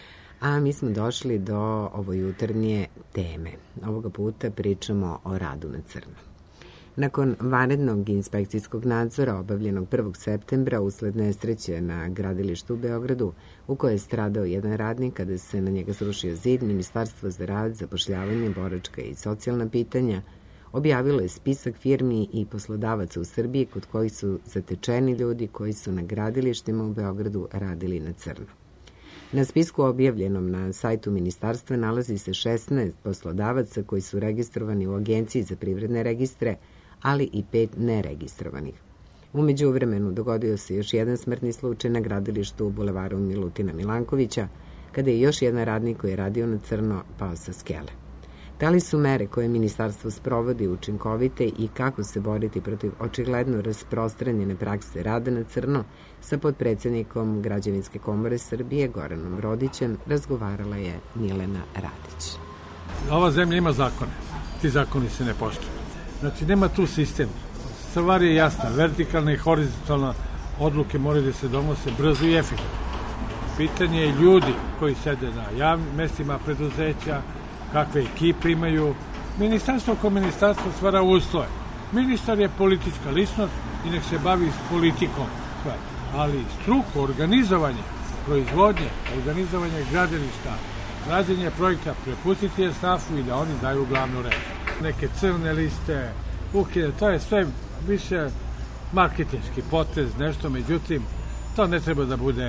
A mi smo došli do ovo jutarnje teme. Ovoga puta pričamo o radu na crno. Nakon vanrednog inspekcijskog nadzora obavljenog prvog septembra usled nesreće na gradilištu u Beogradu, u kojoj je stradao jedan radnik kada se na njega srušio zid, Ministarstvo za rad, zapošljavanje, boračka i socijalna pitanja objavilo je spisak firmi i poslodavaca u Srbiji kod kojih su zatečeni ljudi koji su na gradilištima u Beogradu radili na crno. Na spisku objavljenom na sajtu ministarstva nalazi se šesnaest poslodavaca koji su registrovani u Agenciji za privredne registre, ali i pet neregistrovanih. U međuvremenu dogodio se još jedan smrtni slučaj na gradilištu u bulevaru Milutina Milankovića, kada je još jedan radnik koji je radio na crno pao sa skele. Da li su mere koje ministarstvo sprovodi učinkovite i kako se boriti protiv očigledno rasprostranjene prakse rada na crno, sa potpredsednikom Građevinske komore Srbije Goranom Rodićem razgovarala je Milena Radić. Ova zemlja ima zakone, ti zakoni se ne poštuju. Znači nema tu sistem. Stvar je jasna, vertikalna i horizontalna odluke moraju da se donose brzo i efikasno. Pitanje je ljudi koji sede na javnim mestima preduzeća, kakve ekipe imaju. Ministarstvo kao ministarstvo stvara uslove. Ministar je politička ličnost i nek se bavi s politikom. Ali struku, organizovanje, proizvodnje, organizovanje gradilišta, rađenje projekta, prepustiti je stafu i da oni daju glavnu reč. Neke crne liste, ukide, to je sve više marketinški potez, nešto, međutim, to ne treba da bude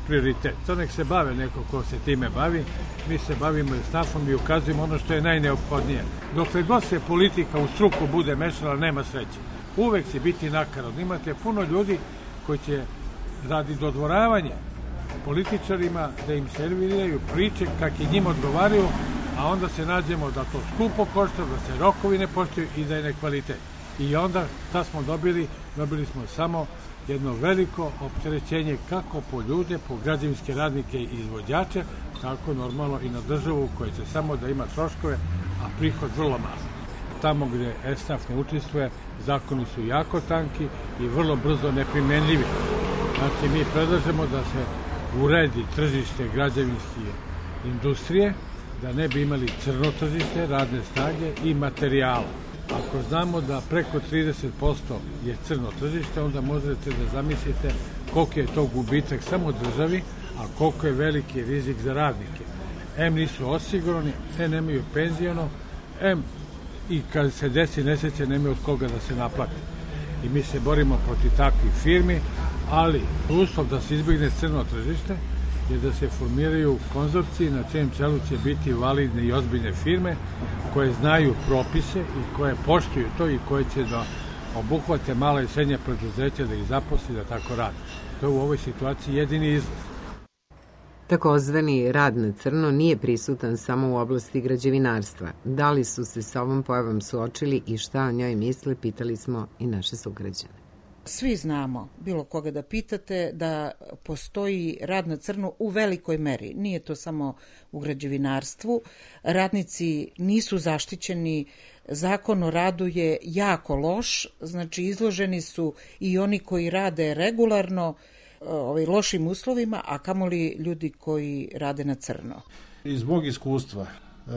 prioritet. To nek se bave neko ko se time bavi, mi se bavimo stafom i ukazujemo ono što je najneophodnije. Dokle god se politika u struku bude mešala, nema sreće. Uvek će biti nakaradno. Imate puno ljudi koji će radi dodvoravanja političarima da im serviraju priče kak i njima odgovaraju, a onda se nađemo da to skupo košta, da se rokovi ne poštuju i da je nekvalitet. I onda šta smo dobili? Dobili smo samo jedno veliko opterećenje kako po ljude, po građevinske radnike i izvođače, tako normalno i na državu koja će samo da ima troškove, a prihod vrlo malo. Tamo gde ESNAF ne učestvuje, zakoni su jako tanki i vrlo brzo neprimenljivi. Znači, mi predlažemo da se uredi tržište građevinske industrije, da ne bi imali crno tržište, radne snage i materijala. Ako znamo da preko trideset posto je crno tržište, onda možete da zamislite koliko je to gubitak samo državi, a koliko je veliki rizik za radnike. Em nisu osigurani, em nemaju penzijono, em i kad se desi nesreće nemaju od koga da se naplati. I mi se borimo protiv takvih firmi, ali uslov da se izbjegne crno tržište je da se formiraju konzorciji na čijem čelu će biti validne i ozbiljne firme koje znaju propise i koje poštuju to i koje će da obuhvate mala i srednja preduzeća da ih zaposli da tako rade. To je u ovoj situaciji jedini izlaz. Takozvani rad na crno nije prisutan samo u oblasti građevinarstva. Da li su se sa ovom pojavom suočili i šta o njoj misle, pitali smo i naše sugrađane. Svi znamo, bilo koga da pitate, da postoji rad na crno u velikoj meri. Nije to samo u građevinarstvu. Radnici nisu zaštićeni, zakon o radu je jako loš, znači izloženi su i oni koji rade regularno ovaj, lošim uslovima, a kamoli ljudi koji rade na crno. Iz mog iskustva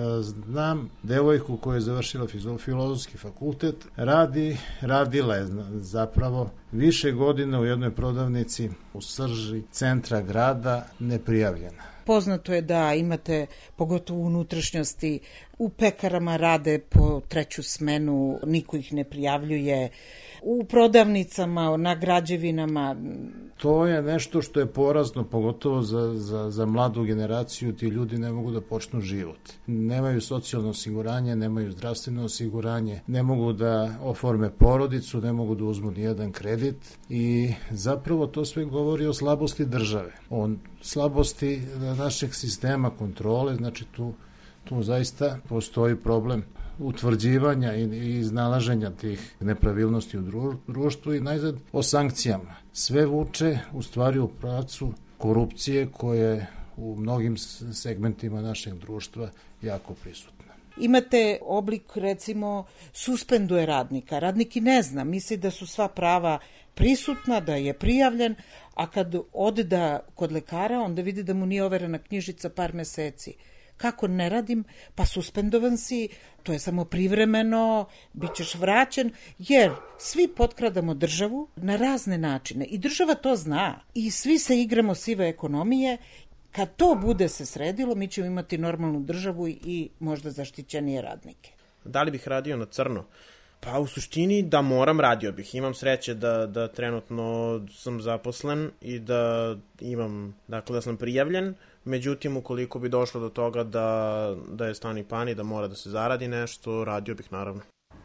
znam devojku koja je završila filozofski fakultet, radi, radila je zapravo više godina u jednoj prodavnici u srži centra grada, neprijavljena. Poznato je da imate, pogotovo u unutrašnjosti, u pekarama rade po treću smenu, niko ih ne prijavljuje, u prodavnicama, na građevinama. To je nešto što je porazno, pogotovo za, za, za mladu generaciju. Ti ljudi ne mogu da počnu život. Nemaju socijalno osiguranje, nemaju zdravstveno osiguranje, ne mogu da oforme porodicu, ne mogu da uzmu nijedan kredit i zapravo to sve govori o slabosti države, o slabosti našeg sistema kontrole, znači tu, tu zaista postoji problem utvrđivanja i iznalaženja tih nepravilnosti u društvu i najzad o sankcijama. Sve vuče u stvari u pravcu korupcije koja je u mnogim segmentima našeg društva jako prisutna. Imate oblik, recimo, suspenduje radnika. Radnik i ne zna, misli da su sva prava prisutna, da je prijavljen, a kad ode da kod lekara, onda vidi da mu nije overena knjižica par meseci. Kako ne radim? Pa suspendovan si, to je samo privremeno, bit ćeš vraćen, jer svi potkradamo državu na razne načine i država to zna i svi se igramo sive ekonomije. Kad to bude se sredilo, mi ćemo imati normalnu državu i možda zaštićenije radnike. Da li bih radio na crno? Pa u suštini da moram, radio bih. Imam sreće da, da trenutno sam zaposlen i da imam, dakle da sam prijavljen. Međutim, ukoliko bi došlo do toga da, da je stani pani, da mora da se zaradi nešto, radio bih naravno.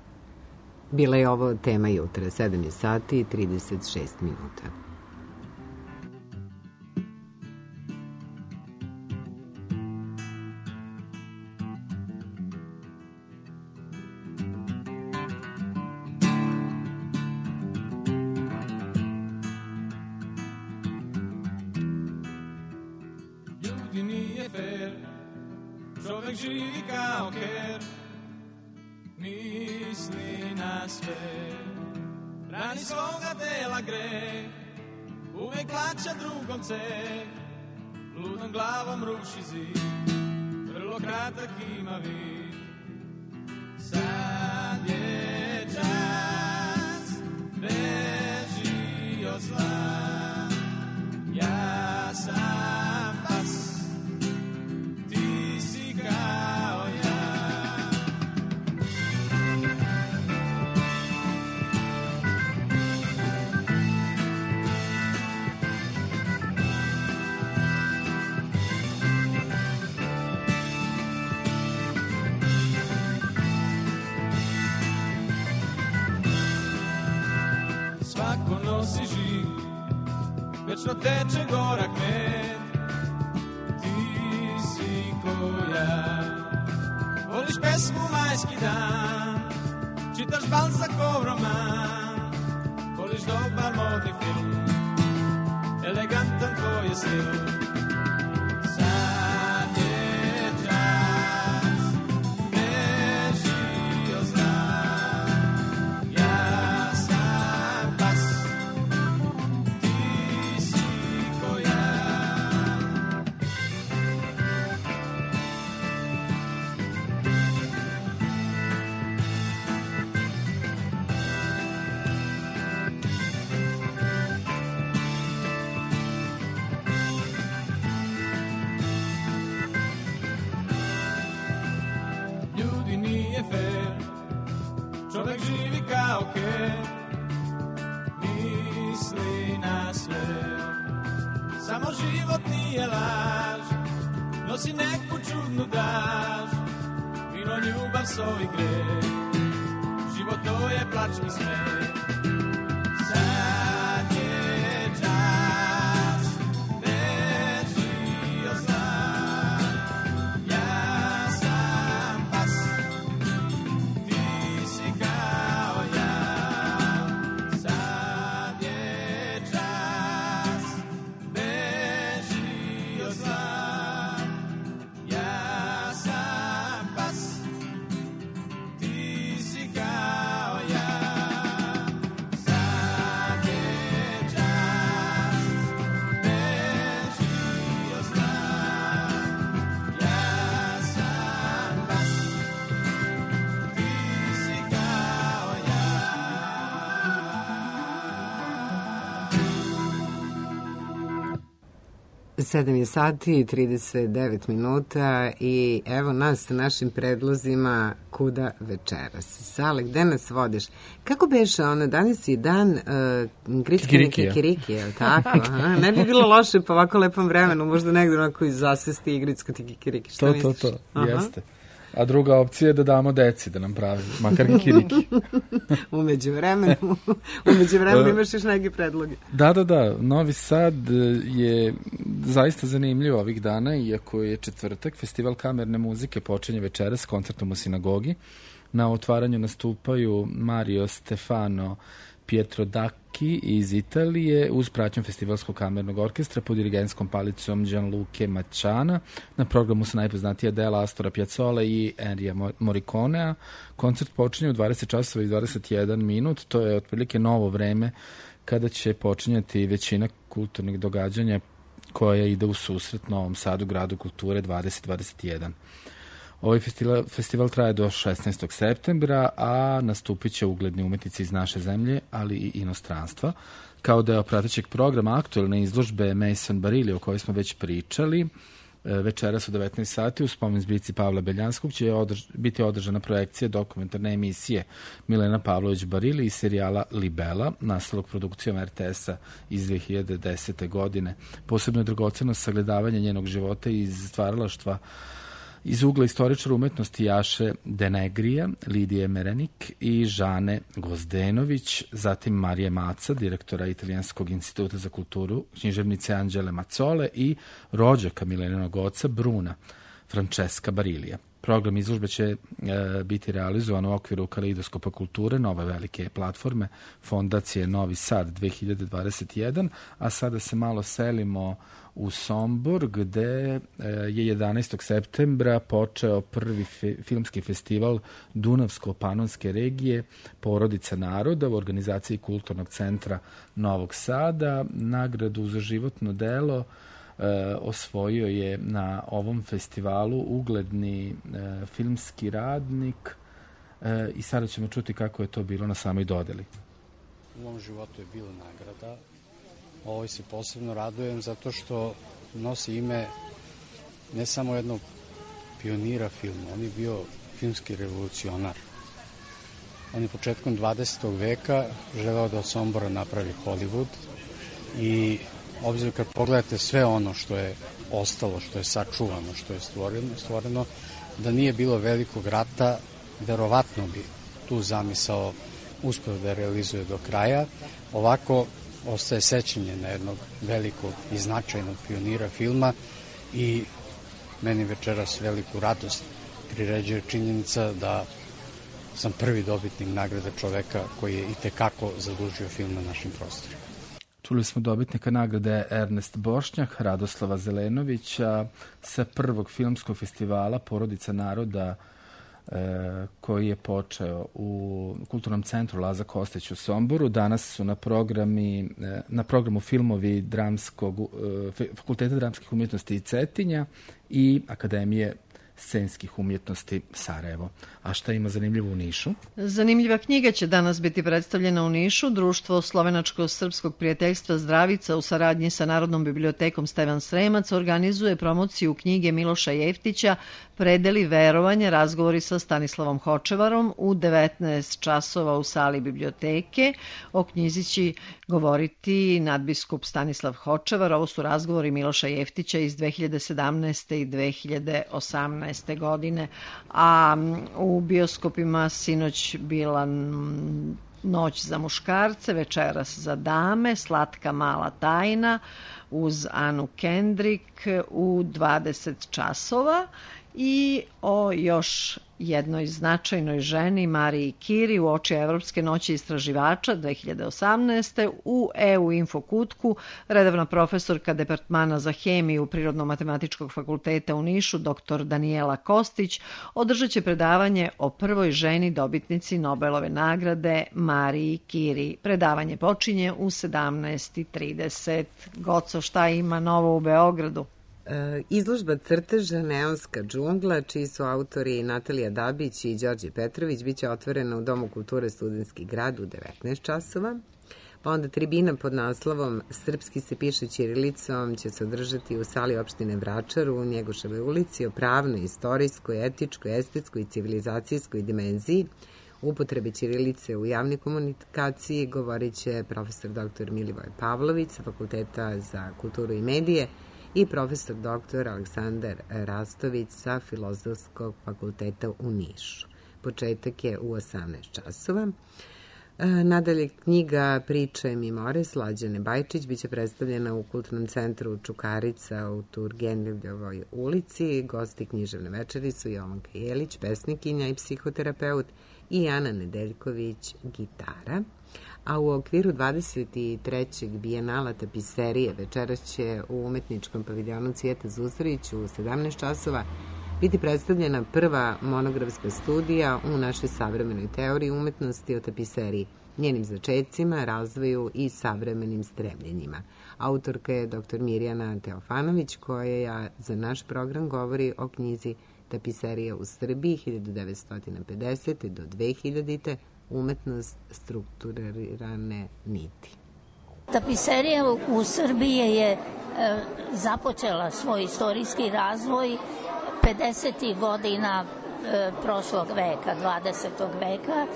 Bila je ovo tema jutra, sedam sati i trideset šest minuta. Čovek živi kao ker, misli na sve, brani svoga tela greh, uvek plaća drugom ceh, ludom glavom ruši zid, vrlo kratak ima vid. Sad je čas, beži od zla, ja sam pas. Bučno teče gorak med, ti si ko ja. Voliš pesmu Majski dan, čitaš Balzacov roman, voliš dobar modni film, elegantan tvoj je stil. Sad je čas, bežio znak, ja sam pas, ti si ko ja. Ljudi nije fair, čovek živi kao ke, misli na sve. Samo život nije laž, nosi neku čudnu daž, vino, ljubav, so i greh. Život to je plač i smeh. Sad je čas, bežio znak, ja sam pas, ti si kao ja. Sad je čas, bežio znak, ja sam pas, ti si kao ja. Sad je čas, bežio znak, ja sam pas, ti si kao ja. Sedam je sati i trideset devet minuta i evo nas sa našim predlozima kuda večeras. Sale, gde nas vodiš? Kako beše ono, danas je dan uh, Grickane kikiriki, je li tako? Aha, ne bi bilo loše po ovako lepom vremenu, možda negdje onako iz zasesti igricko kikiriki. Šta To, misliš? to, to, Aha. jeste. A druga opcija je da damo deci da nam pravi, makar kikiriki. Umeđu vremenu, umeđu vremenu imaš još neke predloge. Da, da, da. Novi Sad je zaista zanimljiv ovih dana, iako je četvrtak. Festival kamerne muzike počinje večeras s koncertom u sinagogi. Na otvaranju nastupaju Mario Stefano Pietro Dacchi iz Italije uz pratnju Festivalskog kamernog orkestra pod dirigentskom palicom Gianluca Macciana. Na programu su najpoznatija dela Astora Piazzolla i Ennija Morriconea. Koncert počinje u dvadeset časova i dvadeset jedan minut. To je otprilike novo vreme kada će počinjati većina kulturnih događanja koja ide u susret Novom Sadu, gradu kulture dvadeset dvadeset jedan. Ovaj festival, festival traje do šesnaestog septembra, a nastupit će ugledni umetnici iz naše zemlje, ali i inostranstva. Kao deo pratećeg programa aktuelne izložbe Mason Barilli, o kojoj smo već pričali, večeras u devetnaest sati u spomen zbirci Pavla Beljanskog će održ, biti održana projekcija dokumentarne emisije Milena Pavlović Barilli iz serijala Libela, nastalog produkcijom er te esa iz dve hiljade desete. godine. Posebno je dragoceno sagledavanje njenog života i iz stvaralaštva iz ugla istoričara umetnosti Jaše Denegrija, Lidije Merenik i Žane Gozdenović, zatim Marije Maca, direktora Italijanskog instituta za kulturu, književnice Anđele Macole i rođaka Mileninog oca Bruna, Francesca Barillija. Program izložbe će e, biti realizovan u okviru Kaleidoskopa kulture, nove velike platforme Fondacije Novi Sad dve hiljade dvadeset jedan, a sada se malo selimo u Sombor, gde je jedanaestog septembra počeo prvi fe, filmski festival Dunavsko-Panonske regije Porodica naroda u organizaciji Kulturnog centra Novog Sada. Nagradu za životno delo e, osvojio je na ovom festivalu ugledni e, filmski radnik e, i sada ćemo čuti kako je to bilo na samoj dodeli. U mom životu je bilo nagrada. Ovoj se posebno radujem zato što nosi ime ne samo jednog pionira filma, on je bio filmski revolucionar. On je početkom dvadesetog veka želeo da od Sombora napravi Hollywood i obzirom kad pogledate sve ono što je ostalo, što je sačuvano, što je stvoreno, stvoreno da nije bilo velikog rata, verovatno bi tu zamisao uspeo da realizuje do kraja. Ovako ostaje sećanje na jednog velikog i značajnog pionira filma i meni večeras veliku radost priređuje činjenica da sam prvi dobitnik nagrade čoveka koji je i tekako zadužio film na našim prostorima. Čuli smo dobitnika nagrade Ernest Bošnjak, Radoslava Zelenovića sa prvog filmskog festivala Porodica naroda e, koji je počeo u Kulturnom centru Laza Kostić u Somboru. Danas su na, programi, na programu filmovi dramskog, e, Fakulteta dramskih umjetnosti i Cetinja i Akademije scenskih umjetnosti Sarajevo. A šta ima zanimljivo u Nišu? Zanimljiva knjiga će danas biti predstavljena u Nišu. Društvo Slovenačko-srpskog prijateljstva Zdravica u saradnji sa Narodnom bibliotekom Stevan Sremac organizuje promociju knjige Miloša Jeftića Predeli verovanja, razgovori sa Stanislavom Hočevarom u devetnaest časova u sali biblioteke. O knjizi će govoriti nadbiskup Stanislav Hočevar. Ovo su razgovori Miloša Jeftića iz dve hiljade sedamnaeste. i dve hiljade osamnaeste. godine. A u bioskopima sinoć bila Noć za muškarce, večeras za dame, Slatka mala tajna uz Anu Kendrick u dvadeset časova i o još jednoj značajnoj ženi, Mariji Kiri, u oči Evropske noći istraživača dve hiljade osamnaeste. u E U Infokutku redovna profesorka Departmana za hemiju Prirodno-matematičkog fakulteta u Nišu, dr Danijela Kostić, održat će predavanje o prvoj ženi dobitnici Nobelove nagrade Mariji Kiri. Predavanje počinje u sedamnaest i trideset. Goco, šta ima novo u Beogradu? Izložba crteža Neonska džungla, čiji su autori Natalija Dabić i Đorđe Petrović, biće otvorena u Domu kulture Studentski grad u devetnaest časova. Pa onda tribina pod naslovom Srpski se piše ćirilicom će se održati u sali opštine Vračar u Njegoševoj ulici o pravnoj, istorijskoj, etičkoj, estetskoj i civilizacijskoj dimenziji upotrebe ćirilice u javnoj komunikaciji. Govorit će profesor doktor Milivoj Pavlović sa Fakulteta za kulturu i medije i profesor doktor Aleksandar Rastović sa Filozofskog fakulteta u Nišu. Početak je u osamnaest časova. Nadalje, knjiga Priče mi more Slađane Bajčić biće predstavljena u Kulturnom centru Čukarica u Turgenevljevoj ulici. Gosti književne večeri su Jovanka Jelić, pesnikinja i psihoterapeut, i Ana Nedeljković, gitara. A u okviru dvadeset trećeg bijenala tapiserije večeras će u umetničkom paviljonu Cvijeta Zustarić u sedamnaest časova biti predstavljena prva monografska studija u našoj savremenoj teoriji umetnosti o tapiseriji, njenim začecima, razvoju i savremenim stremljenjima. Autorka je doktor Mirjana Teofanović, koja za naš program govori o knjizi Tapiserija u Srbiji hiljadu devetsto pedesete. do dve hiljadite. umetnost strukturirane niti. Tapiserija u Srbiji je e, započela svoj istorijski razvoj pedesetih godina e, prošlog veka, dvadesetog veka,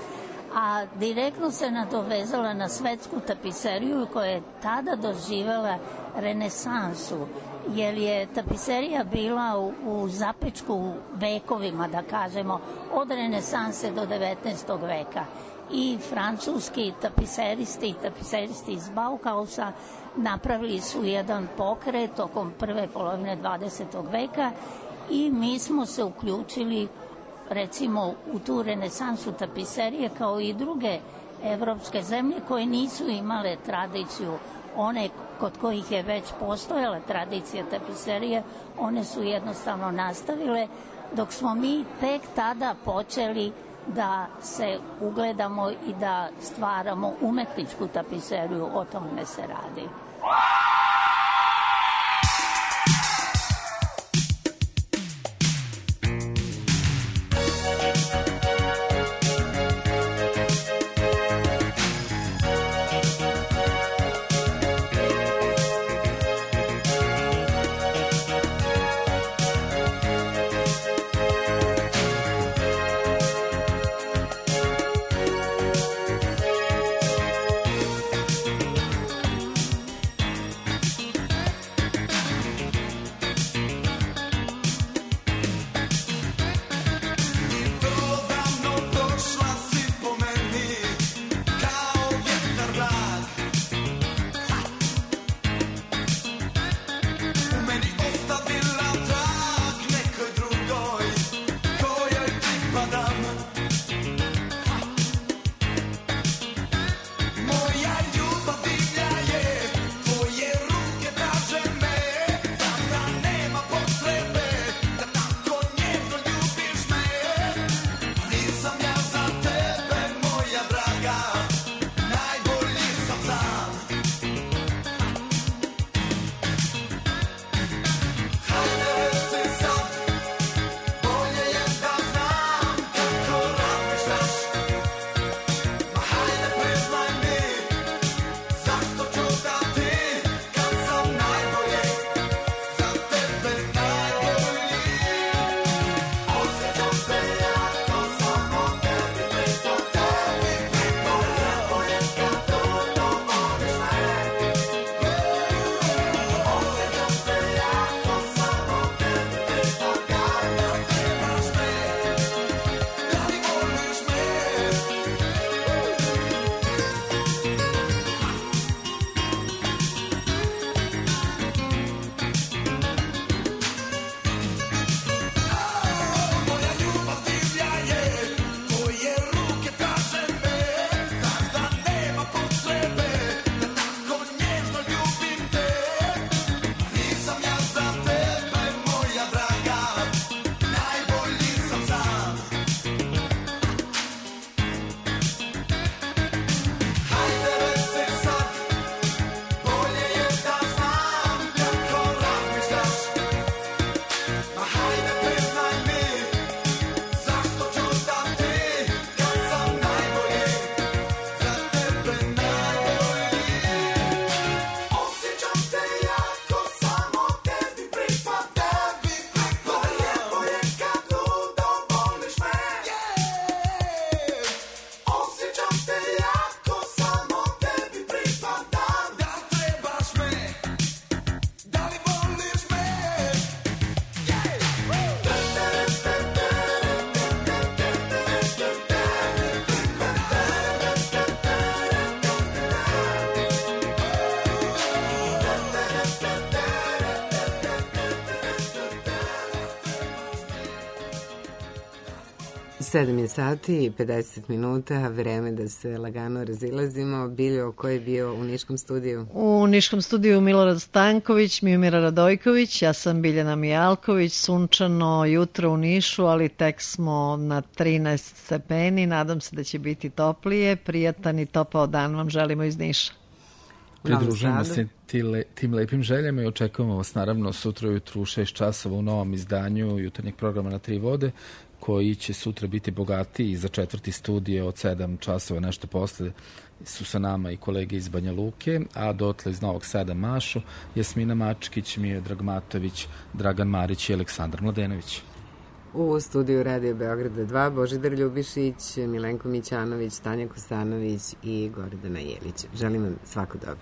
a direktno se nadovezala na svetsku tapiseriju koja je tada doživela renesansu, jer je tapiserija bila u, u zapečku vekovima, da kažemo, od renesanse do devetnaestog veka. I francuski tapiseristi i tapiseristi iz Bauhausa napravili su jedan pokret tokom prve polovine dvadesetog veka i mi smo se uključili recimo u tu renesansu tapiserije kao i druge evropske zemlje koje nisu imale tradiciju. One kod kojih je već postojala tradicija tapiserije, one su jednostavno nastavile, dok smo mi tek tada počeli da se ugledamo i da stvaramo umetničku tapiseriju, o tome se radi. sedam je sati i pedeset minuta, vreme da se lagano razilazimo. Biljo, ko je bio u Niškom studiju? U Niškom studiju Milorad Stanković, Mijomira Radojković, ja sam Biljana Mijalković, sunčano jutro u Nišu, ali tek smo na trinaest stepeni, nadam se da će biti toplije, prijatan i topao dan vam želimo iz Niša. Pridružujemo se tim lepim željama i očekujemo vas naravno sutra ujutru u šest časova u novom izdanju jutarnjeg programa Na tri vode, koji će sutra biti bogatiji za četvrti studije od sedam časova, nešto posle su sa nama i kolege iz Banja Luke, a dotle iz Novog Sada Mašo, Jasmina Mačkić, Mio Dragmatović, Dragan Marić i Aleksandar Mladenović. U studiju Radio Beograda dva Božidar Ljubišić, Milenko Mićanović, Tanja Kostanović i Gordana Jelić. Želim vam svako dobro.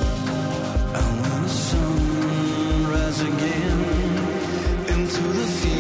Again into the field.